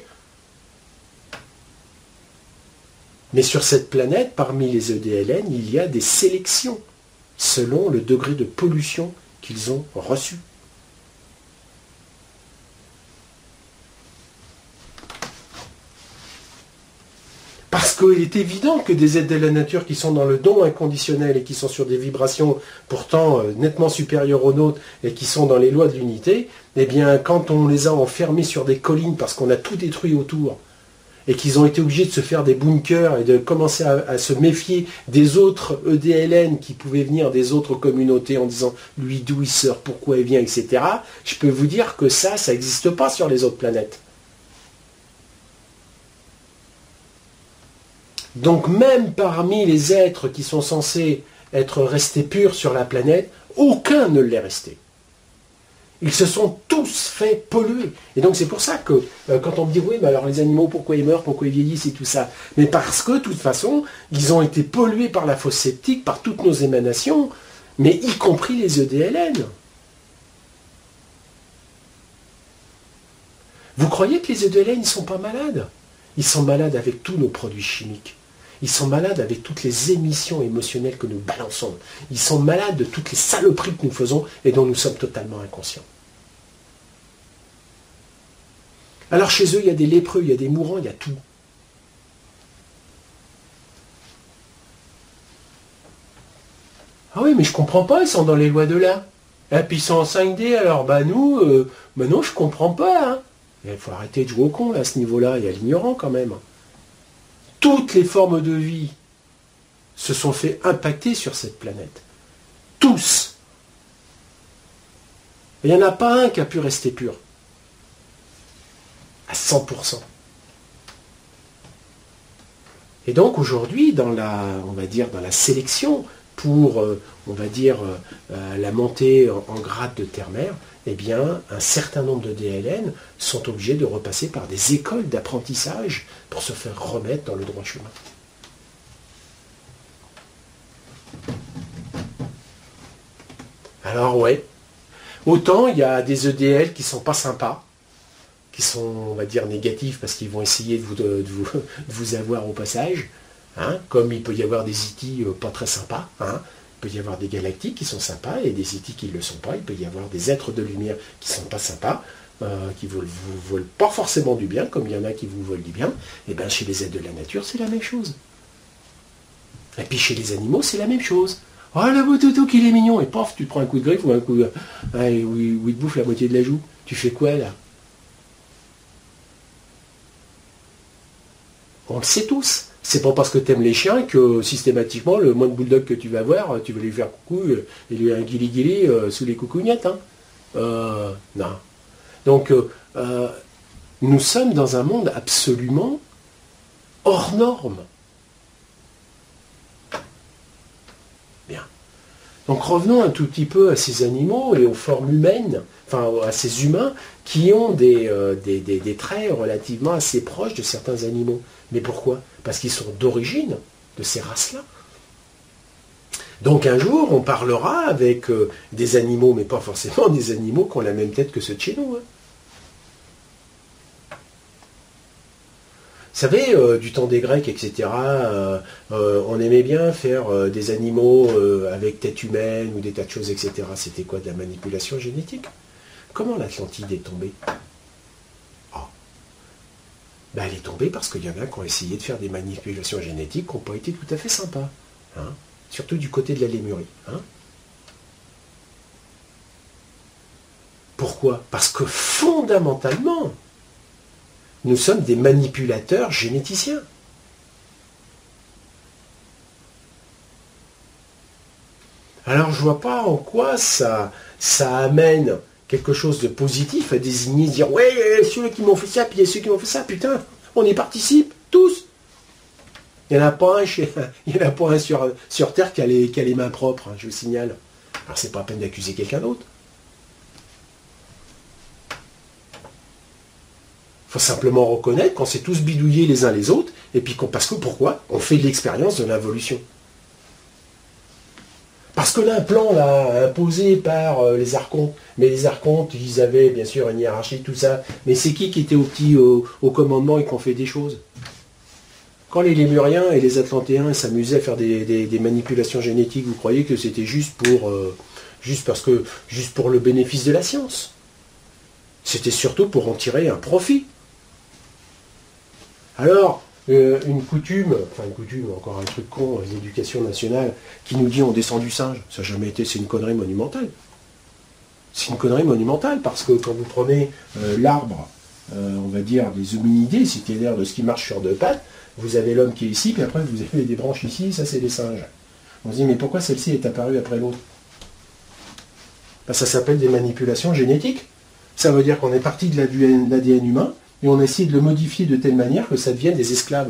Mais sur cette planète, parmi les E D L N, il y a des sélections. selon le degré de pollution qu'ils ont reçu. Parce qu'il est évident que des êtres de la nature qui sont dans le don inconditionnel et qui sont sur des vibrations pourtant euh, nettement supérieures aux nôtres et qui sont dans les lois de l'unité, eh bien, quand on les a enfermés sur des collines parce qu'on a tout détruit autour, et qu'ils ont été obligés de se faire des bunkers et de commencer à, à se méfier des autres E D L N qui pouvaient venir des autres communautés en disant « lui d'où il sort, pourquoi il vient, et cetera » Je peux vous dire que ça, ça n'existe pas sur les autres planètes. Donc même parmi les êtres qui sont censés être restés purs sur la planète, aucun ne l'est resté. Ils se sont tous fait polluer. Et donc c'est pour ça que euh, quand on me dit oui, mais alors les animaux, pourquoi ils meurent, pourquoi ils vieillissent et tout ça. Mais parce que de toute façon, ils ont été pollués par la fosse septique, par toutes nos émanations, mais y compris les E D L N. Vous croyez que les E D L N ne sont pas malades? Ils sont malades avec tous nos produits chimiques. Ils sont malades avec toutes les émissions émotionnelles que nous balançons. Ils sont malades de toutes les saloperies que nous faisons et dont nous sommes totalement inconscients. Alors chez eux, il y a des lépreux, il y a des mourants, il y a tout. Ah oui, mais je comprends pas, ils sont dans les lois de l'art. Et puis ils sont en cinq D, alors bah nous, euh, bah non, je comprends pas. Hein. Il faut arrêter de jouer au con là, à ce niveau-là, il y a l'ignorant quand même. Toutes les formes de vie se sont fait impacter sur cette planète. Tous. Il n'y en a pas un qui a pu rester pur. À cent pour cent. Et donc aujourd'hui, dans la, on va dire, dans la sélection pour, euh, on va dire, euh, la montée en, en grade de terre-mère, eh bien, un certain nombre de D L N sont obligés de repasser par des écoles d'apprentissage pour se faire remettre dans le droit chemin. Alors ouais, autant il y a des E D L qui ne sont pas sympas, qui sont, on va dire, négatifs parce qu'ils vont essayer de vous, de, de vous, de vous avoir au passage, hein, comme il peut y avoir des I T pas très sympas, hein. Il peut y avoir des galactiques qui sont sympas et des I T qui ne le sont pas. Il peut y avoir des êtres de lumière qui ne sont pas sympas, euh, qui ne vous, vous veulent pas forcément du bien, comme il y en a qui vous veulent du bien. Et bien chez les êtres de la nature, c'est la même chose. Et puis chez les animaux, c'est la même chose. Oh, le beau toutou qu'il est mignon. Et paf, tu te prends un coup de griffe ou un coup de... Allez, où, où il te bouffe la moitié de la joue. Tu fais quoi là? On le sait tous. C'est pas parce que tu aimes les chiens que systématiquement, le moindre bulldog que tu vas voir, tu vas lui faire coucou et lui un guili-guili euh, sous les coucougnettes. Hein. Euh, non. Donc, euh, euh, nous sommes dans un monde absolument hors norme. Bien. Donc revenons un tout petit peu à ces animaux et aux formes humaines, enfin à ces humains qui ont des, euh, des, des, des traits relativement assez proches de certains animaux. Mais pourquoi? Parce qu'ils sont d'origine de ces races-là. Donc un jour, on parlera avec euh, des animaux, mais pas forcément des animaux qui ont la même tête que ceux de chez nous. Hein. Vous savez, euh, du temps des Grecs, et cetera, euh, euh, on aimait bien faire euh, des animaux euh, avec tête humaine ou des tas de choses, et cetera. C'était quoi? De la manipulation génétique? Comment l'Atlantide est tombée? Ah. Ben, elle est tombée parce qu'il y en a qui ont essayé de faire des manipulations génétiques qui n'ont pas été tout à fait sympas. Hein, surtout du côté de la Lémurie. Hein. Pourquoi? Parce que fondamentalement, nous sommes des manipulateurs généticiens. Alors je ne vois pas en quoi ça, ça amène quelque chose de positif à désigner, dire ouais, il y a ceux qui m'ont fait ça, puis il y a ceux qui m'ont fait ça, putain, on y participe, tous. Il n'y en a pas un, chez, il y en a pas un sur, sur Terre qui a, les, qui a les mains propres, hein, je vous signale. Alors c'est pas la peine d'accuser quelqu'un d'autre. Il faut simplement reconnaître qu'on s'est tous bidouillés les uns les autres, et puis qu'on, parce que pourquoi? On fait l'expérience de l'involution. Parce que l'implant là, imposé par euh, les archontes, mais les archontes, ils avaient bien sûr une hiérarchie, tout ça, mais c'est qui qui était au petit au, au commandement et qu'on fait des choses? Quand les Lémuriens et les Atlantéens s'amusaient à faire des, des- des manipulations génétiques, vous croyez que c'était juste pour, euh, juste parce que, juste pour le bénéfice de la science? C'était surtout pour en tirer un profit. Alors, euh, une coutume, enfin une coutume, encore un truc con, l'éducation nationale, qui nous dit on descend du singe, ça n'a jamais été, c'est une connerie monumentale. C'est une connerie monumentale, parce que quand vous prenez euh, l'arbre, euh, on va dire, des hominidés, c'est-à-dire de ce qui marche sur deux pattes, vous avez l'homme qui est ici, puis après vous avez des branches ici, ça c'est des singes. On se dit, mais pourquoi celle-ci est apparue après l'autre? Ben, ça s'appelle des manipulations génétiques. Ça veut dire qu'on est parti de l'A D N humain, et on a essayé de le modifier de telle manière que ça devienne des esclaves.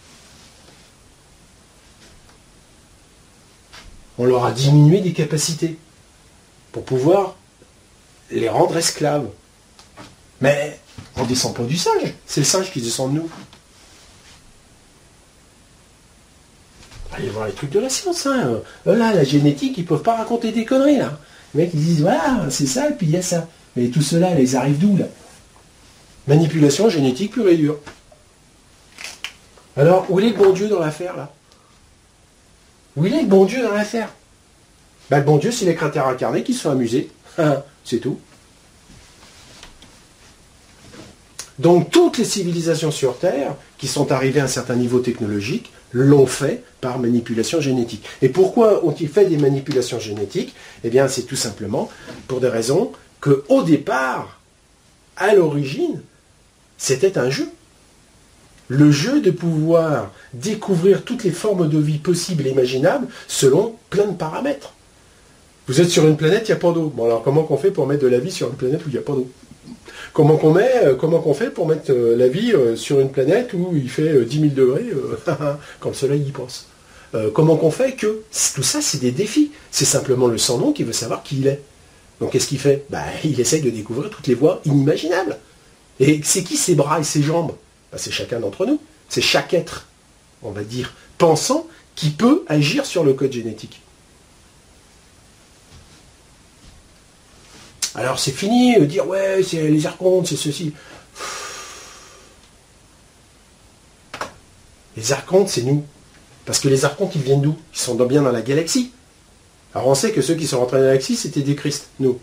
On leur a diminué des capacités pour pouvoir les rendre esclaves. Mais on ne descend pas du singe, c'est le singe qui descend de nous. Allez voir les trucs de la science, hein. Là, la génétique, ils ne peuvent pas raconter des conneries, là. Les mecs, ils disent, voilà, c'est ça, et puis il y a ça. Mais tout cela, ils arrivent d'où, là? Manipulation génétique pure et dure. Alors, où est le bon Dieu dans l'affaire, là? Où est le bon Dieu dans l'affaire? Ben, le bon Dieu, c'est les créateurs incarnés qui se sont amusés. C'est tout. Donc, toutes les civilisations sur Terre, qui sont arrivées à un certain niveau technologique, l'ont fait par manipulation génétique. Et pourquoi ont-ils fait des manipulations génétiques? Eh bien, c'est tout simplement pour des raisons que, au départ, à l'origine, c'était un jeu. Le jeu de pouvoir découvrir toutes les formes de vie possibles et imaginables selon plein de paramètres. Vous êtes sur une planète, il n'y a pas d'eau. Bon, alors comment qu'on fait pour mettre de la vie sur une planète où il n'y a pas d'eau? Comment qu'on met, comment qu'on fait pour mettre la vie sur une planète où il fait dix mille degrés quand le soleil y passe? euh, Comment qu'on fait que... Tout ça, c'est des défis. C'est simplement le sans-nom qui veut savoir qui il est. Donc qu'est-ce qu'il fait? Bah, il essaye de découvrir toutes les voies inimaginables. Et c'est qui ses bras et ses jambes? Bah, c'est chacun d'entre nous. C'est chaque être, on va dire, pensant, qui peut agir sur le code génétique. Alors c'est fini de dire ouais, c'est les archontes, c'est ceci. Les archontes, c'est nous. Parce que les archontes, ils viennent d'où? Ils sont bien dans la galaxie. Alors on sait que ceux qui sont rentrés dans la galaxie, c'était des Christ, nous.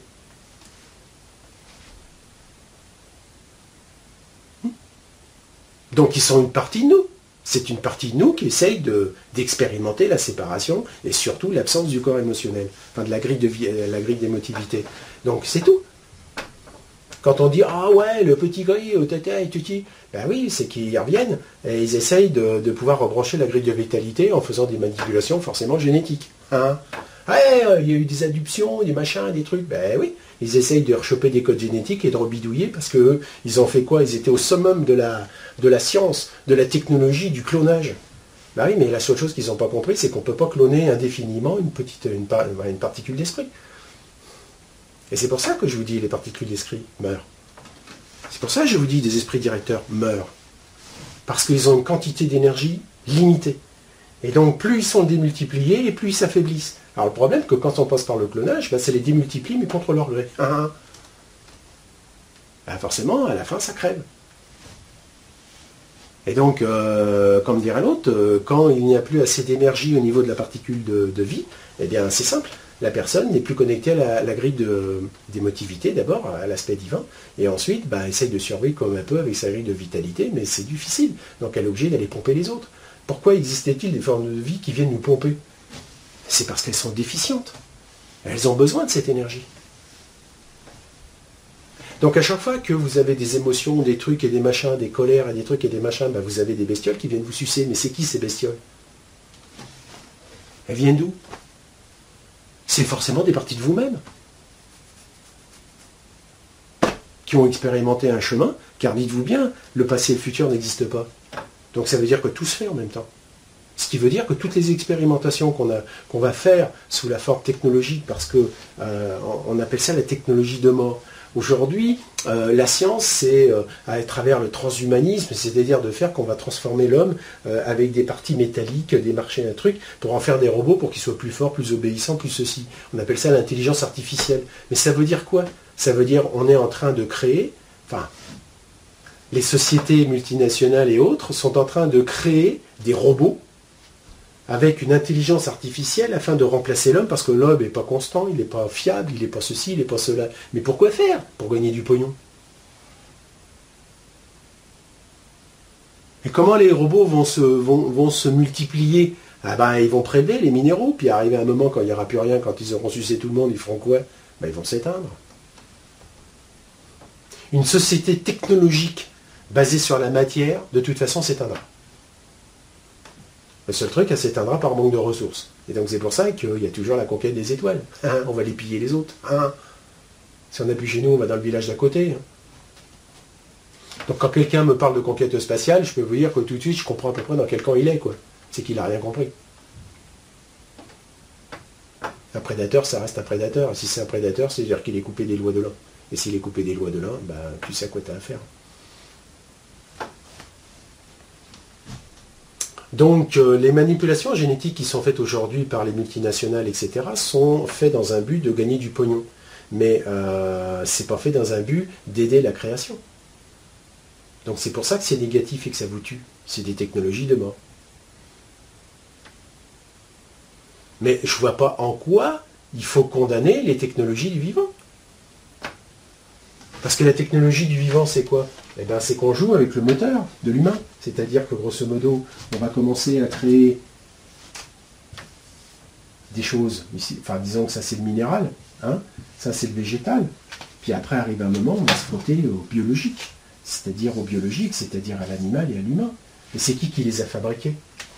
Donc ils sont une partie de nous. C'est une partie de nous qui essaye de, d'expérimenter la séparation et surtout l'absence du corps émotionnel, enfin de la grille de vie, la grille d'émotivité. Donc c'est tout. Quand on dit ah ouais, le petit gris, au tata et tuti, ben oui, c'est qu'ils reviennent et ils essayent de, de pouvoir rebrancher la grille de vitalité en faisant des manipulations forcément génétiques. Hein. Ouais, il y a eu des adoptions, des machins, des trucs. Ben oui, ils essayent de rechoper des codes génétiques et de rebidouiller parce que ils ont fait quoi? Ils étaient au summum de la, de la science, de la technologie, du clonage. Ben oui, mais la seule chose qu'ils n'ont pas compris, c'est qu'on ne peut pas cloner indéfiniment une petite, une, une particule d'esprit. Et c'est pour ça que je vous dis les particules d'esprit meurent. C'est pour ça que je vous dis des esprits directeurs meurent. Parce qu'ils ont une quantité d'énergie limitée. Et donc plus ils sont démultipliés et plus ils s'affaiblissent. Alors le problème, c'est que quand on passe par le clonage, ben, ça les démultiplie, mais contre leur gré. Ben, forcément, à la fin, ça crève. Et donc, euh, comme dirait l'autre, euh, quand il n'y a plus assez d'énergie au niveau de la particule de, de vie, eh bien c'est simple. La personne n'est plus connectée à la, la grille de, d'émotivité, d'abord, à l'aspect divin, et ensuite, ben, essaye de survivre comme un peu avec sa grille de vitalité, mais c'est difficile. Donc elle est obligée d'aller pomper les autres. Pourquoi existait-il des formes de vie qui viennent nous pomper? C'est parce qu'elles sont déficientes. Elles ont besoin de cette énergie. Donc à chaque fois que vous avez des émotions, des trucs et des machins, des colères et des trucs et des machins, ben vous avez des bestioles qui viennent vous sucer. Mais c'est qui ces bestioles? Elles viennent d'où? C'est forcément des parties de vous-même qui ont expérimenté un chemin, car dites-vous bien, le passé et le futur n'existent pas. Donc ça veut dire que tout se fait en même temps. Ce qui veut dire que toutes les expérimentations qu'on a, qu'on va faire sous la forme technologique, parce que euh, on appelle ça la technologie de mort. Aujourd'hui, euh, la science, c'est euh, à travers le transhumanisme, c'est-à-dire de faire qu'on va transformer l'homme euh, avec des parties métalliques, des marchés, un truc, pour en faire des robots pour qu'ils soient plus forts, plus obéissants, plus ceci. On appelle ça l'intelligence artificielle. Mais ça veut dire quoi? Ça veut dire on est en train de créer, enfin, les sociétés multinationales et autres sont en train de créer des robots avec une intelligence artificielle afin de remplacer l'homme, parce que l'homme n'est pas constant, il n'est pas fiable, il n'est pas ceci, il n'est pas cela. Mais pourquoi faire? Pour gagner du pognon. Et comment les robots vont se, vont, vont se multiplier? Ah ben, ils vont prélever les minéraux, puis arriver à un moment quand il n'y aura plus rien, quand ils auront sucé tout le monde, ils feront quoi? Ben, ils vont s'éteindre. Une société technologique basée sur la matière, de toute façon, s'éteindra. Le seul truc, elle s'éteindra par manque de ressources. Et donc c'est pour ça qu'il y a toujours la conquête des étoiles. Hein, on va les piller les autres. Hein. Si on n'a plus chez nous, on va dans le village d'à côté. Hein. Donc quand quelqu'un me parle de conquête spatiale, je peux vous dire que tout de suite, je comprends à peu près dans quel camp il est, quoi. C'est qu'il n'a rien compris. Un prédateur, ça reste un prédateur. Et si c'est un prédateur, c'est-à-dire qu'il est coupé des lois de l'un. Et s'il est coupé des lois de l'un, ben, tu sais à quoi tu as affaire. Donc euh, les manipulations génétiques qui sont faites aujourd'hui par les multinationales, et cetera, sont faites dans un but de gagner du pognon. Mais euh, ce n'est pas fait dans un but d'aider la création. Donc c'est pour ça que c'est négatif et que ça vous tue. C'est des technologies de mort. Mais je ne vois pas en quoi il faut condamner les technologies du vivant. Parce que la technologie du vivant, c'est quoi? Eh bien, c'est qu'on joue avec le moteur de l'humain. C'est-à-dire que, grosso modo, on va commencer à créer des choses. Ici, enfin, disons que ça, c'est le minéral. Hein, ça, c'est le végétal. Puis après, arrive un moment, on va se frotter au biologique. C'est-à-dire au biologique, c'est-à-dire à l'animal et à l'humain. Et c'est qui qui les a fabriqués?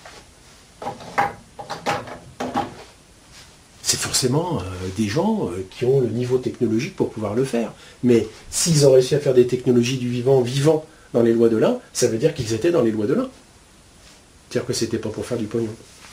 C'est forcément euh, des gens euh, qui ont le niveau technologique pour pouvoir le faire. Mais s'ils ont réussi à faire des technologies du vivant vivant dans les lois de l'un, ça veut dire qu'ils étaient dans les lois de l'un. C'est-à-dire que c'était pas pour faire du pognon.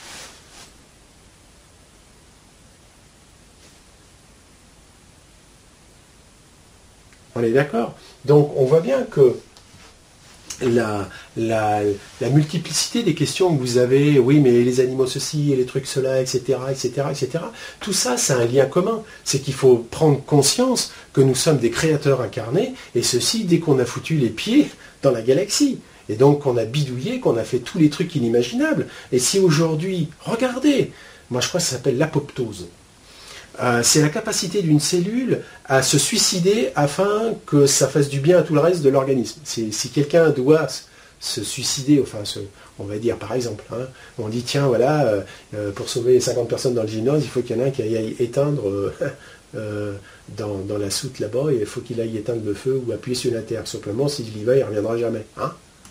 On est d'accord? Donc on voit bien que La, la, la multiplicité des questions que vous avez, oui, mais les animaux ceci, et les trucs cela, et cetera, et cetera, et cetera, tout ça, c'est un lien commun. C'est qu'il faut prendre conscience que nous sommes des créateurs incarnés, et ceci dès qu'on a foutu les pieds dans la galaxie. Et donc qu'on a bidouillé, qu'on a fait tous les trucs inimaginables. Et si aujourd'hui, regardez, moi je crois que ça s'appelle l'apoptose. Euh, c'est la capacité d'une cellule à se suicider afin que ça fasse du bien à tout le reste de l'organisme. Si, si quelqu'un doit se suicider, enfin, se, on va dire par exemple, hein, on dit tiens voilà, euh, pour sauver cinquante personnes dans le gymnase, il faut qu'il y en ait un qui aille éteindre euh, euh, dans, dans la soute là-bas, et il faut qu'il aille éteindre le feu ou appuyer sur la terre. Simplement, s'il y va, il ne reviendra jamais. Hein.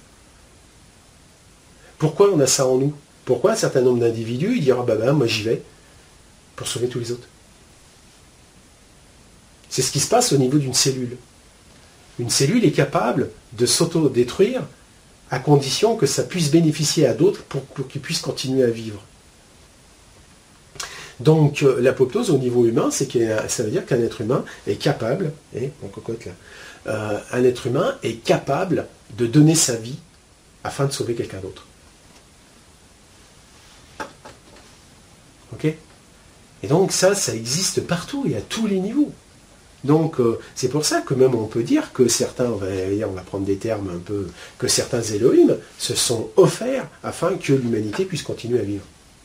Pourquoi on a ça en nous? Pourquoi un certain nombre d'individus, ils diront bah ben moi j'y vais pour sauver tous les autres? C'est ce qui se passe au niveau d'une cellule. Une cellule est capable de s'auto-détruire à condition que ça puisse bénéficier à d'autres pour, pour qu'ils puissent continuer à vivre. Donc euh, l'apoptose au niveau humain, c'est que ça veut dire qu'un être humain est capable, et mon cocotte là, euh, un être humain est capable de donner sa vie afin de sauver quelqu'un d'autre. Ok? Et donc ça, ça existe partout et à tous les niveaux. Donc euh, c'est pour ça que même on peut dire que certains, on va, on va prendre des termes un peu, que certains Elohim se sont offerts afin que l'humanité puisse continuer à vivre.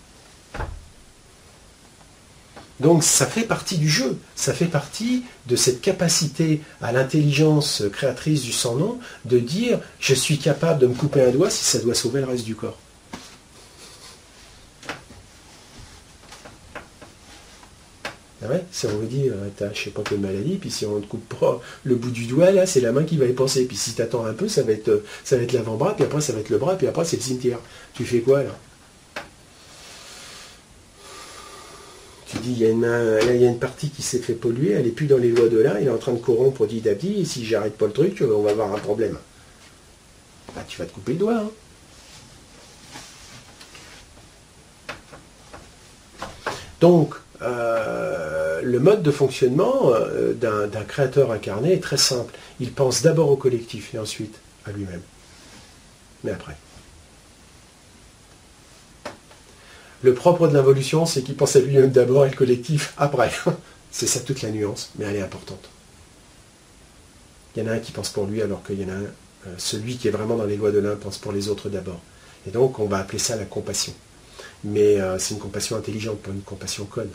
Donc ça fait partie du jeu, ça fait partie de cette capacité à l'intelligence créatrice du sans-nom de dire je suis capable de me couper un doigt si ça doit sauver le reste du corps. Ah ouais, si on vous dit, euh, t'as je sais pas quelle maladie, puis si on ne te coupe pas le bout du doigt, là, c'est la main qui va y penser. Puis si t'attends un peu, ça va être, ça va être l'avant-bras, puis après ça va être le bras, puis après c'est le cimetière. Tu fais quoi là? Tu dis, il y a une main, là, il y a une partie qui s'est fait polluer, elle n'est plus dans les lois de là, il est en train de corrompre petit à petit, et si j'arrête pas le truc, on va avoir un problème. Bah, tu vas te couper le doigt. Hein. Donc, Euh, le mode de fonctionnement euh, d'un, d'un créateur incarné est très simple. Il pense d'abord au collectif et ensuite à lui-même. Mais après. Le propre de l'involution, c'est qu'il pense à lui-même d'abord et le collectif après. C'est ça toute la nuance, mais elle est importante. Il y en a un qui pense pour lui alors qu'il y en a un, euh, celui qui est vraiment dans les lois de l'un pense pour les autres d'abord. Et donc on va appeler ça la compassion. Mais euh, c'est une compassion intelligente, pas une compassion conne.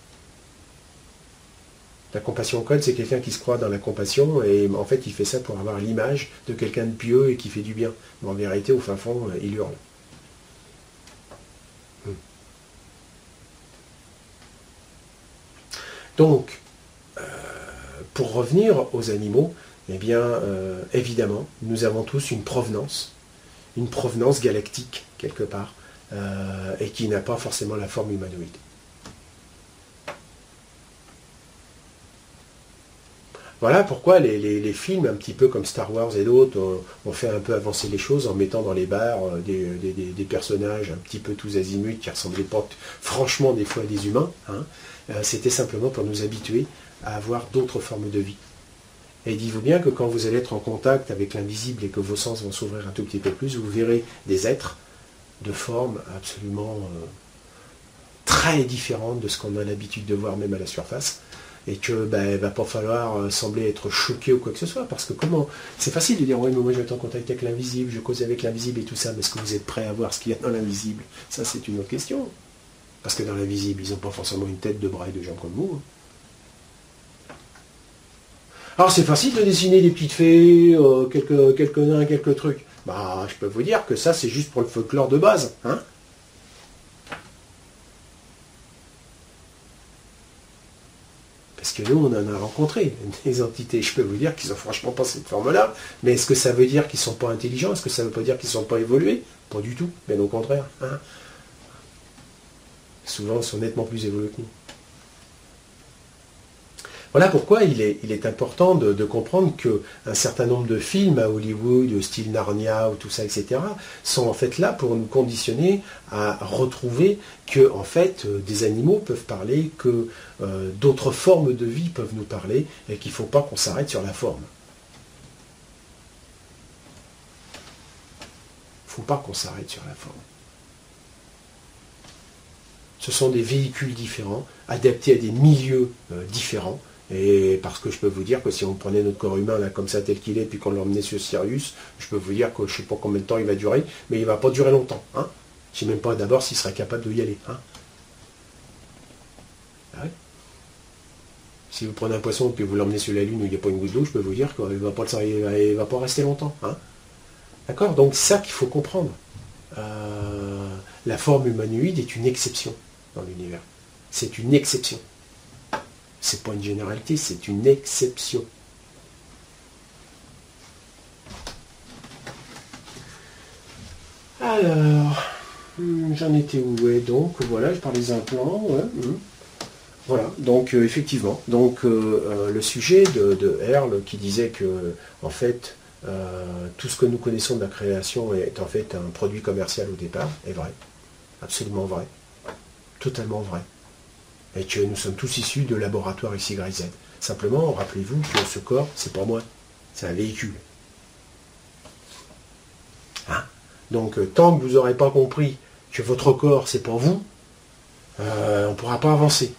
La compassion conne, c'est quelqu'un qui se croit dans la compassion et en fait il fait ça pour avoir l'image de quelqu'un de pieux et qui fait du bien. Mais en vérité, au fin fond, il hurle. Hmm. Donc, euh, pour revenir aux animaux, eh bien, euh, évidemment, nous avons tous une provenance, une provenance galactique, quelque part, euh, et qui n'a pas forcément la forme humanoïde. Voilà pourquoi les, les, les films, un petit peu comme Star Wars et d'autres, ont, ont fait un peu avancer les choses en mettant dans les bars euh, des, des, des, des personnages un petit peu tous azimuts qui ressemblaient pas franchement des fois à des humains. Hein. Euh, C'était simplement pour nous habituer à avoir d'autres formes de vie. Et dites-vous bien que quand vous allez être en contact avec l'invisible et que vos sens vont s'ouvrir un tout petit peu plus, vous verrez des êtres de formes absolument euh, très différentes de ce qu'on a l'habitude de voir même à la surface. Et que ben, il ne va pas falloir euh, sembler être choqué ou quoi que ce soit, parce que comment c'est facile de dire, oui, mais moi je vais être en contact avec l'invisible, je cause avec l'invisible et tout ça, mais est-ce que vous êtes prêt à voir ce qu'il y a dans l'invisible? Ça, c'est une autre question. Parce que dans l'invisible, ils n'ont pas forcément une tête de bras et de jambes comme vous. Alors c'est facile de dessiner des petites fées, euh, quelques, quelques nains, quelques trucs. Bah, je peux vous dire que ça, c'est juste pour le folklore de base, hein. Parce que nous, on en a rencontré des entités. Je peux vous dire qu'ils n'ont franchement pas cette forme-là. Mais est-ce que ça veut dire qu'ils ne sont pas intelligents? Est-ce que ça ne veut pas dire qu'ils ne sont pas évolués? Pas du tout, bien au contraire. Hein. Souvent, ils sont nettement plus évolués que nous. Voilà pourquoi il est, il est important de, de comprendre qu'un certain nombre de films à Hollywood, style Narnia ou tout ça, et cetera, sont en fait là pour nous conditionner à retrouver que en fait, des animaux peuvent parler, que euh, d'autres formes de vie peuvent nous parler, et qu'il ne faut pas qu'on s'arrête sur la forme. Il ne faut pas qu'on s'arrête sur la forme. Ce sont des véhicules différents, adaptés à des milieux euh, différents. Et parce que je peux vous dire que si on prenait notre corps humain là comme ça tel qu'il est, puis qu'on l'emmenait sur Sirius, je peux vous dire que je ne sais pas combien de temps il va durer, mais il ne va pas durer longtemps. Hein. Je ne sais même pas d'abord s'il sera capable d'y aller. Hein. Ah ouais. Si vous prenez un poisson et vous l'emmenez sur la Lune où il n'y a pas une goutte d'eau, je peux vous dire qu'il ne va, va, va pas rester longtemps. Hein. D'accord? Donc c'est ça qu'il faut comprendre. Euh, la forme humanoïde est une exception dans l'univers. C'est une exception. C'est pas une généralité, c'est une exception. Alors, j'en étais où? Ouais, donc voilà, je parle des implants. Ouais, hum. Voilà, donc euh, effectivement, donc euh, euh, le sujet de, de Earle qui disait que en fait euh, tout ce que nous connaissons de la création est en fait un produit commercial au départ, est vrai, absolument vrai, totalement vrai. Et que nous sommes tous issus de laboratoires X Y Z. Simplement, rappelez-vous que ce corps, c'est pas moi, c'est un véhicule. Hein? Donc, tant que vous n'aurez pas compris que votre corps, c'est pas vous, euh, on ne pourra pas avancer.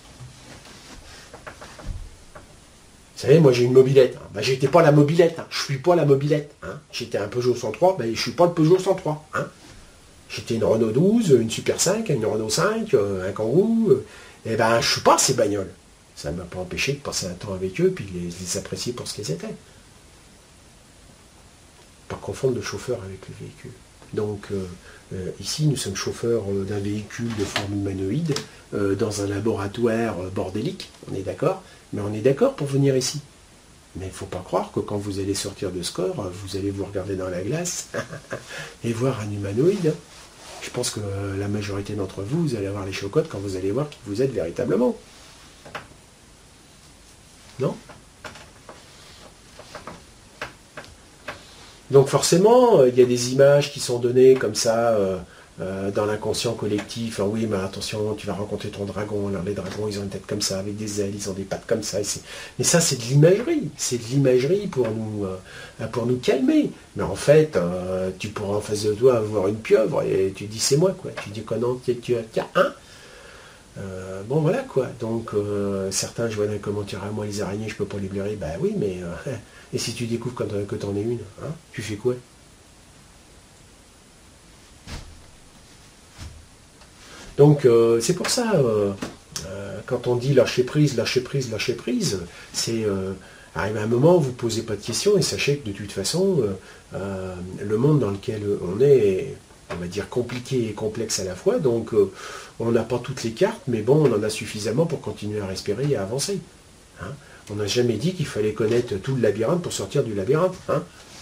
Vous savez, moi j'ai une mobilette. Hein. Ben, j'étais pas la mobilette, hein. Je suis pas la mobilette. Hein. J'étais un Peugeot cent trois, ben, je suis pas le Peugeot cent trois. Hein. J'étais une Renault douze, une Super cinq, une Renault cinq, un Kangoo. Euh, Eh ben, je suis pas ces bagnoles. Ça ne m'a pas empêché de passer un temps avec eux, puis de les, les apprécier pour ce qu'ils étaient. Pas confondre le chauffeur avec le véhicule. Donc, euh, euh, ici, nous sommes chauffeurs euh, d'un véhicule de forme humanoïde, euh, dans un laboratoire euh, bordélique, on est d'accord, mais on est d'accord pour venir ici. Mais il ne faut pas croire que quand vous allez sortir de ce corps, vous allez vous regarder dans la glace et voir un humanoïde. Je pense que la majorité d'entre vous, vous allez avoir les chocottes quand vous allez voir qui vous êtes véritablement. Non? Donc forcément, il y a des images qui sont données comme ça euh, euh, dans l'inconscient collectif. Alors oui, mais attention, tu vas rencontrer ton dragon. Alors les dragons, ils ont une tête comme ça, avec des ailes, ils ont des pattes comme ça. Mais ça, c'est de l'imagerie. C'est de l'imagerie pour nous, euh, pour nous calmer. Mais en fait, euh, tu pourras en face de toi avoir une pieuvre et tu dis c'est moi, quoi. Tu dis comment tu tu as un. Euh, bon voilà quoi. Donc euh, certains, je vois dans les commentaires, ah, moi les araignées, je peux pas les blairer. Bah oui, mais euh, et si tu découvres quand, que t'en es une, hein, tu fais quoi? Donc euh, c'est pour ça, euh, euh, quand on dit lâcher prise, lâcher prise, lâcher prise, c'est euh, arrive à un moment où vous ne posez pas de questions et sachez que de toute façon, euh, euh, le monde dans lequel on est, est, on va dire, compliqué et complexe à la fois, donc euh, on n'a pas toutes les cartes, mais bon, on en a suffisamment pour continuer à respirer et à avancer. Hein. On n'a jamais dit qu'il fallait connaître tout le labyrinthe pour sortir du labyrinthe. Hein.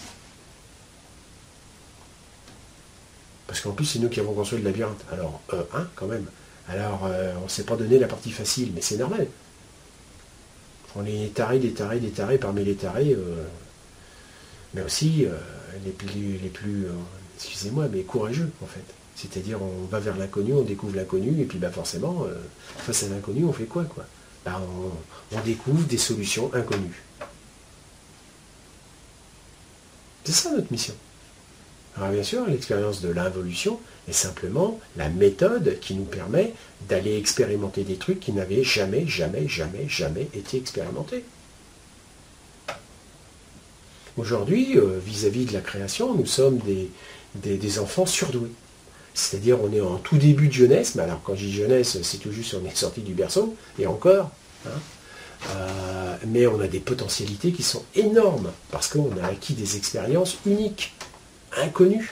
Parce qu'en plus, c'est nous qui avons construit le labyrinthe. Alors, euh, hein, quand même. Alors, euh, on ne s'est pas donné la partie facile, mais c'est normal. On est tarés, des tarés, des tarés parmi les tarés, euh, mais aussi euh, les plus, les plus euh, excusez-moi, mais courageux, en fait. C'est-à-dire, on va vers l'inconnu, on découvre l'inconnu, et puis bah, forcément, euh, face à l'inconnu, on fait quoi, quoi bah, on, on découvre des solutions inconnues. C'est ça notre mission. Alors bien sûr, l'expérience de l'involution est simplement la méthode qui nous permet d'aller expérimenter des trucs qui n'avaient jamais, jamais, jamais, jamais été expérimentés. Aujourd'hui, euh, vis-à-vis de la création, nous sommes des, des, des enfants surdoués. C'est-à-dire, on est en tout début de jeunesse, mais alors quand je dis jeunesse, c'est tout juste on est sorti du berceau, et encore, hein, euh, mais on a des potentialités qui sont énormes, parce qu'on a acquis des expériences uniques. Inconnu.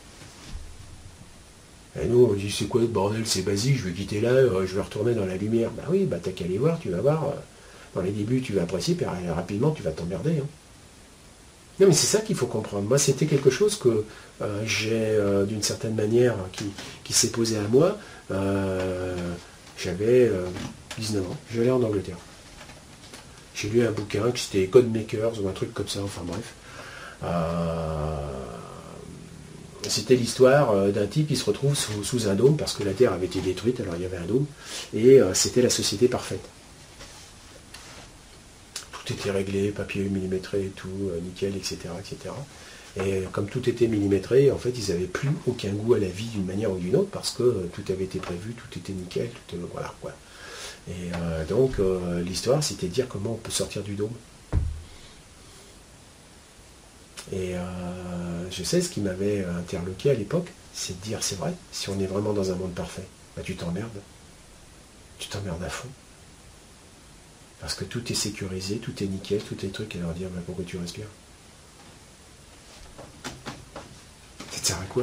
Et nous, on dit, c'est quoi le bordel, c'est basique, je vais quitter là, je vais retourner dans la lumière. Bah oui, bah t'as qu'à aller voir, tu vas voir. Dans les débuts, tu vas apprécier, puis rapidement, tu vas t'emmerder. Hein. Non, mais c'est ça qu'il faut comprendre. Moi, c'était quelque chose que euh, j'ai, euh, d'une certaine manière, qui, qui s'est posé à moi. Euh, J'avais euh, dix-neuf ans, j'allais en Angleterre. J'ai lu un bouquin, que c'était Codemakers, ou un truc comme ça, enfin bref. Euh, C'était l'histoire d'un type qui se retrouve sous, sous un dôme parce que la Terre avait été détruite, alors il y avait un dôme, et euh, c'était la société parfaite. Tout était réglé, papier millimétré, tout, euh, nickel, et cetera, et cetera. Et comme tout était millimétré, en fait, ils n'avaient plus aucun goût à la vie d'une manière ou d'une autre parce que euh, tout avait été prévu, tout était nickel, tout, euh, voilà quoi. Et euh, donc euh, l'histoire, c'était de dire comment on peut sortir du dôme. Et euh, je sais ce qui m'avait interloqué à l'époque, c'est de dire, c'est vrai, si on est vraiment dans un monde parfait, bah tu t'emmerdes. Tu t'emmerdes à fond. Parce que tout est sécurisé, tout est nickel, tout est truc, et leur dire, bah, pourquoi tu respires? Ça te sert à quoi?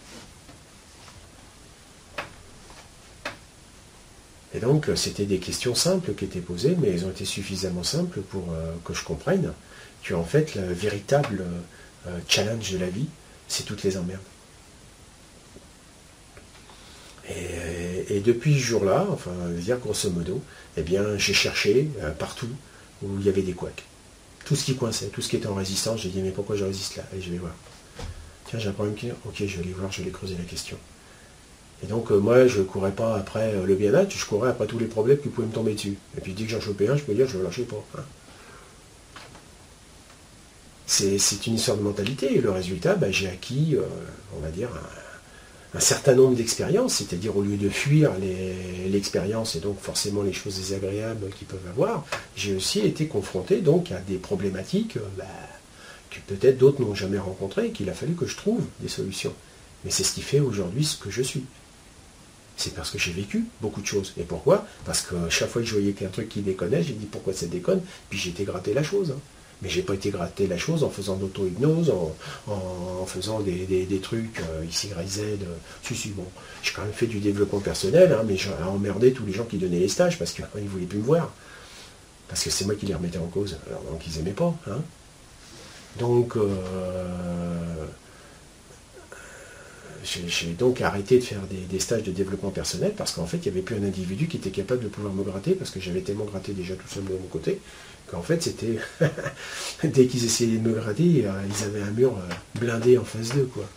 Et donc, c'était des questions simples qui étaient posées, mais elles ont été suffisamment simples pour euh, que je comprenne que, en fait, le véritable euh, challenge de la vie, c'est toutes les emmerdes. Et, et depuis ce jour-là, enfin, dire grosso modo, eh bien, j'ai cherché euh, partout où il y avait des couacs. Tout ce qui coinçait, tout ce qui était en résistance, j'ai dit, mais pourquoi je résiste là? Et je vais voir. Tiens, j'ai un problème qui... Ok, je vais aller voir, je vais aller creuser la question. Et donc, euh, moi, je ne courais pas après euh, le bien-être, je courais après tous les problèmes qui pouvaient me tomber dessus. Et puis, dès que j'en chopais un, je peux dire, je ne le lâchais pas. Hein. C'est une histoire de mentalité, et le résultat, bah, j'ai acquis, euh, on va dire, un, un certain nombre d'expériences, c'est-à-dire au lieu de fuir l'expérience et donc forcément les choses désagréables qu'ils peuvent avoir, j'ai aussi été confronté donc à des problématiques euh, bah, que peut-être d'autres n'ont jamais rencontrées, et qu'il a fallu que je trouve des solutions. Mais c'est ce qui fait aujourd'hui ce que je suis. C'est parce que j'ai vécu beaucoup de choses. Et pourquoi? Parce que chaque fois que je voyais qu'un truc qui déconnait, j'ai dit pourquoi ça déconne, puis j'ai été gratter la chose. Hein. Mais j'ai pas été gratter la chose en faisant de l'auto-hypnose, en, en, en faisant des, des, des trucs euh, X, Y, Z. Euh, si, si, bon, j'ai quand même fait du développement personnel, hein, mais j'ai emmerdé tous les gens qui donnaient les stages parce qu'ils ne voulaient plus me voir. Parce que c'est moi qui les remettais en cause. Alors donc ils n'aimaient pas. Hein. Donc, euh, j'ai donc arrêté de faire des, des stages de développement personnel parce qu'en fait, il n'y avait plus un individu qui était capable de pouvoir me gratter parce que j'avais tellement gratté déjà tout seul de mon côté qu'en fait, c'était... Dès qu'ils essayaient de me gratter, ils avaient un mur blindé en face d'eux, quoi.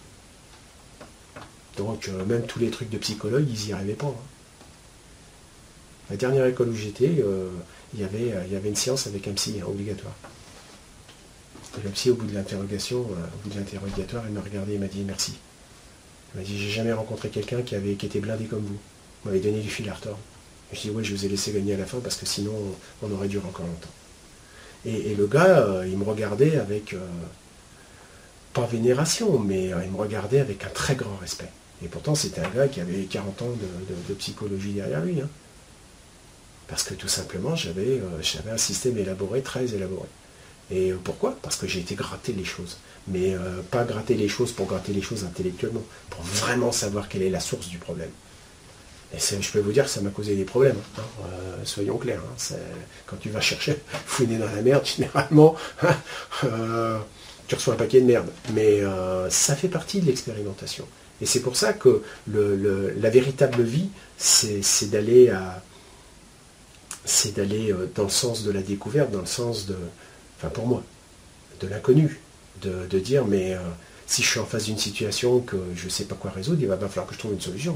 Donc, même tous les trucs de psychologue, ils n'y arrivaient pas. Hein. La dernière école où j'étais, euh, il y avait, il y avait une séance avec un psy hein, obligatoire. Et le psy, au bout de l'interrogation, euh, au bout de l'interrogatoire, il m'a regardé et m'a dit merci. Il m'a dit, j'ai jamais rencontré quelqu'un qui avait qui était blindé comme vous. Vous m'avez donné du fil à retordre. Et je dis, ouais, je vous ai laissé gagner à la fin parce que sinon, on, on aurait duré encore longtemps. Et, et le gars, euh, il me regardait avec, euh, pas vénération, mais euh, il me regardait avec un très grand respect. Et pourtant, c'était un gars qui avait quarante ans de, de, de psychologie derrière lui. Hein. Parce que tout simplement, j'avais euh, j'avais un système élaboré, très élaboré. Et euh, pourquoi? Parce que j'ai été gratter les choses. Mais euh, pas gratter les choses pour gratter les choses intellectuellement, pour vraiment savoir quelle est la source du problème. Et je peux vous dire que ça m'a causé des problèmes. Hein. Euh, soyons clairs. Hein. Quand tu vas chercher, fouiner dans la merde, généralement, euh, tu reçois un paquet de merde. Mais euh, ça fait partie de l'expérimentation. Et c'est pour ça que le, le, la véritable vie, c'est d'aller à... c'est d'aller dans le sens de la découverte, dans le sens de, enfin pour moi, de l'inconnu, de, de dire mais euh, si je suis en face d'une situation que je ne sais pas quoi résoudre, il va, va falloir que je trouve une solution.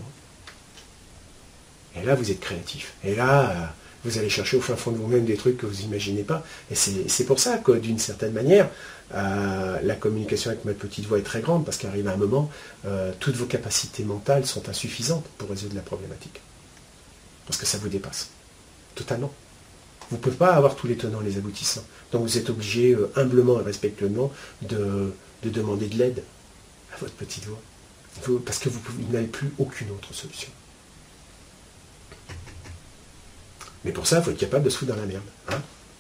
Et là, vous êtes créatif. Et là, euh, vous allez chercher au fin fond de vous-même des trucs que vous n'imaginez pas. Et c'est pour ça que, d'une certaine manière, euh, la communication avec ma petite voix est très grande, parce qu'arrive un moment, euh, toutes vos capacités mentales sont insuffisantes pour résoudre la problématique. Parce que ça vous dépasse. Totalement. Vous ne pouvez pas avoir tous les tenants et les aboutissants. Donc vous êtes obligé, euh, humblement et respectueusement, de, de demander de l'aide à votre petite voix. Vous, parce que vous, vous n'avez plus aucune autre solution. Mais pour ça, il faut être capable de se foutre dans la merde. Hein.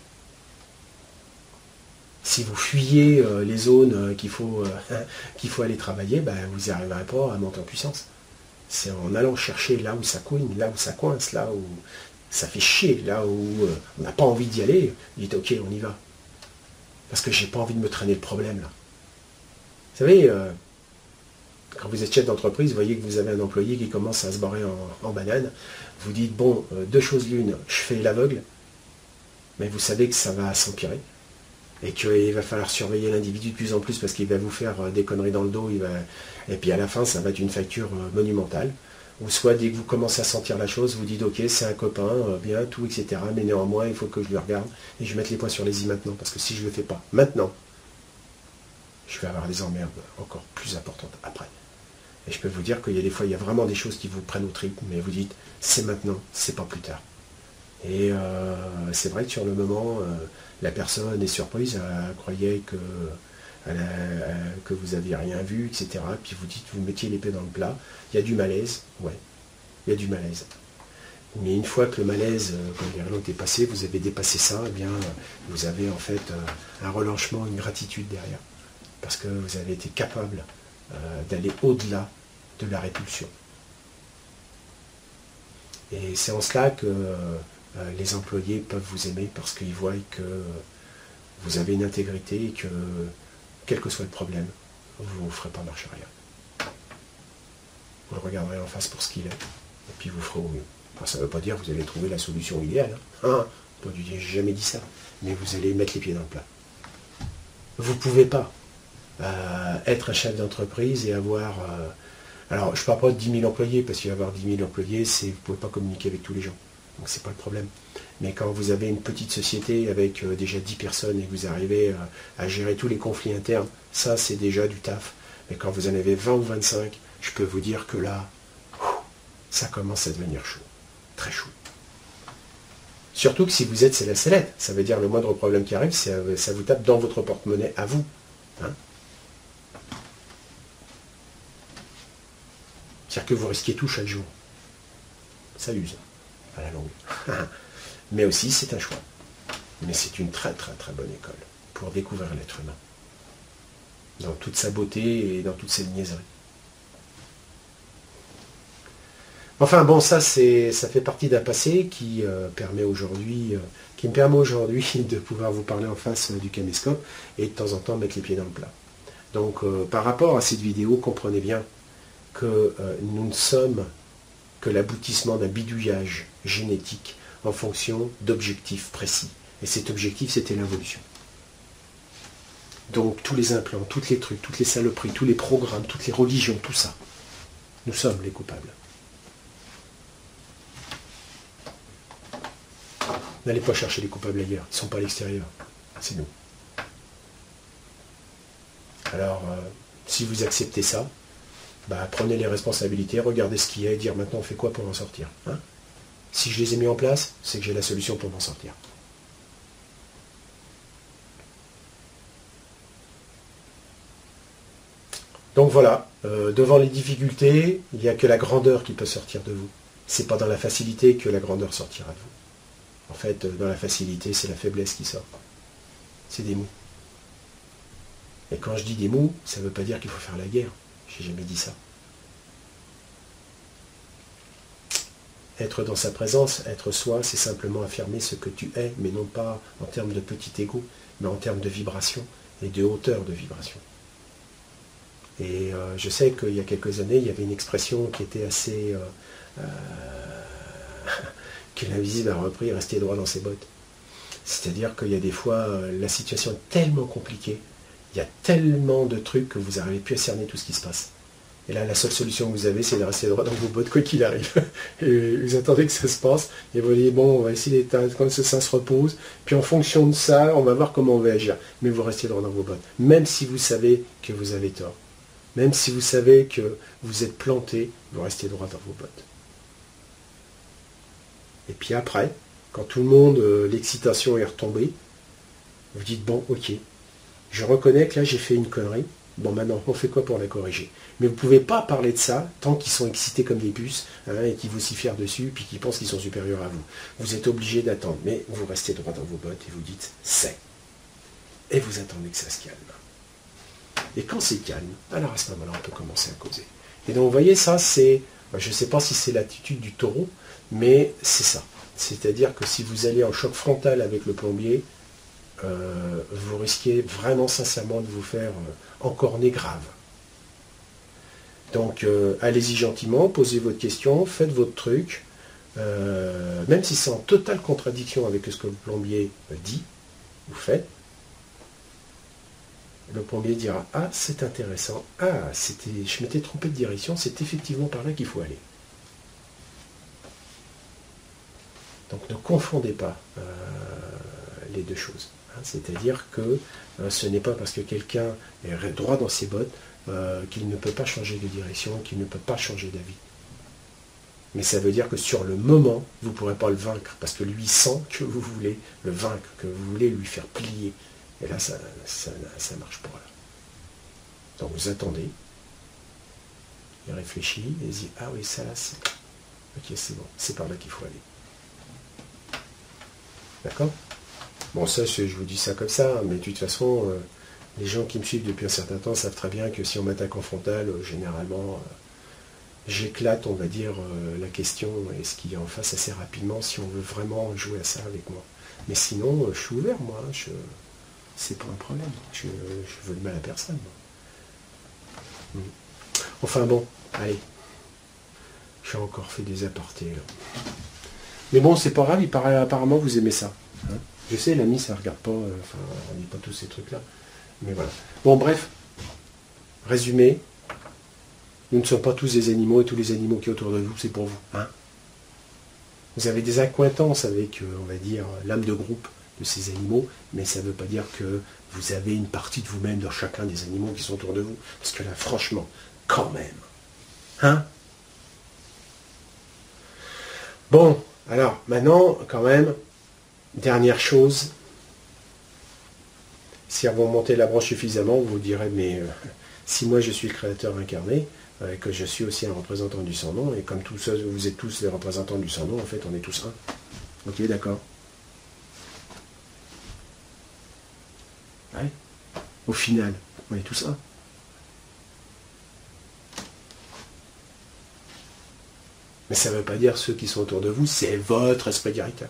Si vous fuyez euh, les zones euh, qu'il faut, euh, qu'il faut aller travailler, ben, vous n'y arriverez pas à monter en puissance. C'est en allant chercher là où ça couine, là où ça coince, là où ça fait chier, là où euh, on n'a pas envie d'y aller, vous dites ok, on y va. Parce que j'ai pas envie de me traîner le problème là. Vous savez, euh, quand vous êtes chef d'entreprise, vous voyez que vous avez un employé qui commence à se barrer en, en banane, vous dites bon, euh, deux choses l'une, je fais l'aveugle, mais vous savez que ça va s'empirer. Et qu'il va falloir surveiller l'individu de plus en plus parce qu'il va vous faire euh, des conneries dans le dos, il va... et puis à la fin, ça va être une facture euh, monumentale. Ou soit dès que vous commencez à sentir la chose, vous dites ok, c'est un copain, euh, bien, tout, et cetera. Mais néanmoins, il faut que je le regarde et je mette les points sur les i maintenant, parce que si je ne le fais pas maintenant, je vais avoir des emmerdes encore plus importantes après. Et je peux vous dire qu'il y a des fois, il y a vraiment des choses qui vous prennent au trip, mais vous dites c'est maintenant, c'est pas plus tard. Et euh, c'est vrai que sur le moment, euh, la personne est surprise, elle croyait que, elle a, que vous n'aviez rien vu, et cetera. Puis vous dites, vous mettiez l'épée dans le plat. Il y a du malaise, ouais, il y a du malaise. Mais une fois que le malaise, comme les l'autre est passé, vous avez dépassé ça, eh bien, vous avez en fait un relâchement, une gratitude derrière. Parce que vous avez été capable euh, d'aller au-delà de la répulsion. Et c'est en cela que euh, les employés peuvent vous aimer, parce qu'ils voient que vous avez une intégrité et que, quel que soit le problème, vous ne ferez pas marche arrière. Vous le regarderez en face pour ce qu'il est, et puis vous ferez au mieux. Enfin, ça ne veut pas dire que vous allez trouver la solution idéale. Hein. Hein, j'ai jamais dit ça. Mais vous allez mettre les pieds dans le plat. Vous ne pouvez pas euh, être un chef d'entreprise et avoir... Euh, alors, je ne parle pas de dix mille employés, parce qu'il y avoir dix mille employés, vous ne pouvez pas communiquer avec tous les gens. Donc, ce n'est pas le problème. Mais quand vous avez une petite société avec euh, déjà dix personnes et que vous arrivez euh, à gérer tous les conflits internes, ça, c'est déjà du taf. Mais quand vous en avez vingt ou vingt-cinq, je peux vous dire que là, ça commence à devenir chaud. Très chaud. Surtout que si vous êtes c'est la sellette, ça veut dire le moindre problème qui arrive, ça, ça vous tape dans votre porte-monnaie à vous. Hein. C'est-à-dire que vous risquez tout chaque jour. Ça use, à la longue. Mais aussi, c'est un choix. Mais c'est une très très très bonne école pour découvrir l'être humain. Dans toute sa beauté et dans toutes ses niaiseries. Enfin bon, ça c'est ça fait partie d'un passé qui euh, permet aujourd'hui, euh, qui me permet aujourd'hui de pouvoir vous parler en face euh, du caméscope et de temps en temps mettre les pieds dans le plat. Donc euh, par rapport à cette vidéo, comprenez bien que euh, nous ne sommes que l'aboutissement d'un bidouillage génétique en fonction d'objectifs précis. Et cet objectif, c'était l'évolution. Donc tous les implants, tous les trucs, toutes les saloperies, tous les programmes, toutes les religions, tout ça, nous sommes les coupables. N'allez pas chercher les coupables ailleurs, ils ne sont pas à l'extérieur, c'est nous. Alors, euh, si vous acceptez ça, bah, prenez les responsabilités, regardez ce qu'il y a et dire maintenant on fait quoi pour en sortir. Hein. Si je les ai mis en place, c'est que j'ai la solution pour m'en sortir. Donc voilà, euh, devant les difficultés, il n'y a que la grandeur qui peut sortir de vous. C'est pas dans la facilité que la grandeur sortira de vous. En fait, dans la facilité, c'est la faiblesse qui sort. C'est des mous. Et quand je dis des mous, ça ne veut pas dire qu'il faut faire la guerre. J'ai jamais dit ça. Être dans sa présence, être soi, c'est simplement affirmer ce que tu es, mais non pas en termes de petit ego, mais en termes de vibration et de hauteur de vibration. Et euh, je sais qu'il y a quelques années, il y avait une expression qui était assez... Euh, euh, que l'invisible a repris, rester droit dans ses bottes. C'est-à-dire qu'il y a des fois, euh, la situation est tellement compliquée, il y a tellement de trucs que vous n'arrivez plus à cerner tout ce qui se passe. Et là, la seule solution que vous avez, c'est de rester droit dans vos bottes, quoi qu'il arrive. Et vous attendez que ça se passe, et vous dites, bon, on va essayer d'éteindre quand ça se repose, puis en fonction de ça, on va voir comment on va agir. Mais vous restez droit dans vos bottes, même si vous savez que vous avez tort. Même si vous savez que vous êtes planté, vous restez droit dans vos bottes. Et puis après, quand tout le monde, euh, l'excitation est retombée, vous dites, bon, ok, je reconnais que là j'ai fait une connerie, bon maintenant, on fait quoi pour la corriger? Mais vous ne pouvez pas parler de ça tant qu'ils sont excités comme des puces, hein, et qu'ils vous vocifèrent dessus, puis qu'ils pensent qu'ils sont supérieurs à vous. Vous êtes obligé d'attendre, mais vous restez droit dans vos bottes et vous dites, c'est. Et vous attendez que ça se calme. Et quand c'est calme, alors à ce moment-là, on peut commencer à causer. Et donc, vous voyez, ça, c'est, je ne sais pas si c'est l'attitude du taureau, mais c'est ça. C'est-à-dire que si vous allez en choc frontal avec le plombier, euh, vous risquez vraiment sincèrement de vous faire euh, encorner grave. Donc, euh, allez-y gentiment, posez votre question, faites votre truc, euh, même si c'est en totale contradiction avec ce que le plombier dit, vous faites. Le plombier dira, ah, c'est intéressant, ah, c'était, je m'étais trompé de direction, c'est effectivement par là qu'il faut aller. Donc ne confondez pas euh, les deux choses. Hein. C'est-à-dire que euh, ce n'est pas parce que quelqu'un est droit dans ses bottes euh, qu'il ne peut pas changer de direction, qu'il ne peut pas changer d'avis. Mais ça veut dire que sur le moment, vous ne pourrez pas le vaincre, parce que lui sent que vous voulez le vaincre, que vous voulez lui faire plier. Et là, ça ne marche pas. Là. Donc vous attendez, il réfléchit, et il dit, ah oui, ça là, c'est... Ok, c'est bon, c'est par là qu'il faut aller. D'accord? Bon, ça, je vous dis ça comme ça, mais de toute façon, euh, les gens qui me suivent depuis un certain temps savent très bien que si on m'attaque en frontal, euh, généralement, euh, j'éclate, on va dire, euh, la question et ce qu'il y a en face assez rapidement si on veut vraiment jouer à ça avec moi. Mais sinon, euh, je suis ouvert, moi. Je... C'est pas un problème. Je, je veux de mal à personne. Moi. Enfin bon, allez. J'ai encore fait des apartés. Là. Mais bon, c'est pas grave, il paraît, apparemment vous aimez ça. Hein, je sais, l'ami, ça regarde pas, euh, enfin, on dit pas tous ces trucs-là. Mais voilà. Bon, bref. Résumé. Nous ne sommes pas tous des animaux et tous les animaux qui sont autour de vous, c'est pour vous. Hein, vous avez des accointances avec, euh, on va dire, l'âme de groupe de ces animaux, mais ça ne veut pas dire que vous avez une partie de vous-même dans chacun des animaux qui sont autour de vous. Parce que là, franchement, quand même. Hein? Bon, alors, maintenant, quand même, dernière chose. Si vous montez la branche suffisamment, vous vous direz, mais euh, si moi je suis le créateur incarné, euh, que je suis aussi un représentant du sans-nom, et comme tous vous êtes tous les représentants du sans-nom, en fait, on est tous un. Ok, d'accord. Ouais. Au final, on est tous un. Mais ça ne veut pas dire ceux qui sont autour de vous, c'est votre esprit directeur.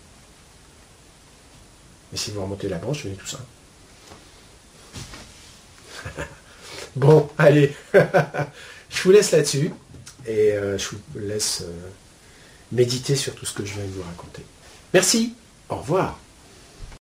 Mais si vous remontez la branche, on est tous un. Bon, allez. Je vous laisse là-dessus. Et euh, je vous laisse euh, méditer sur tout ce que je viens de vous raconter. Merci. Au revoir.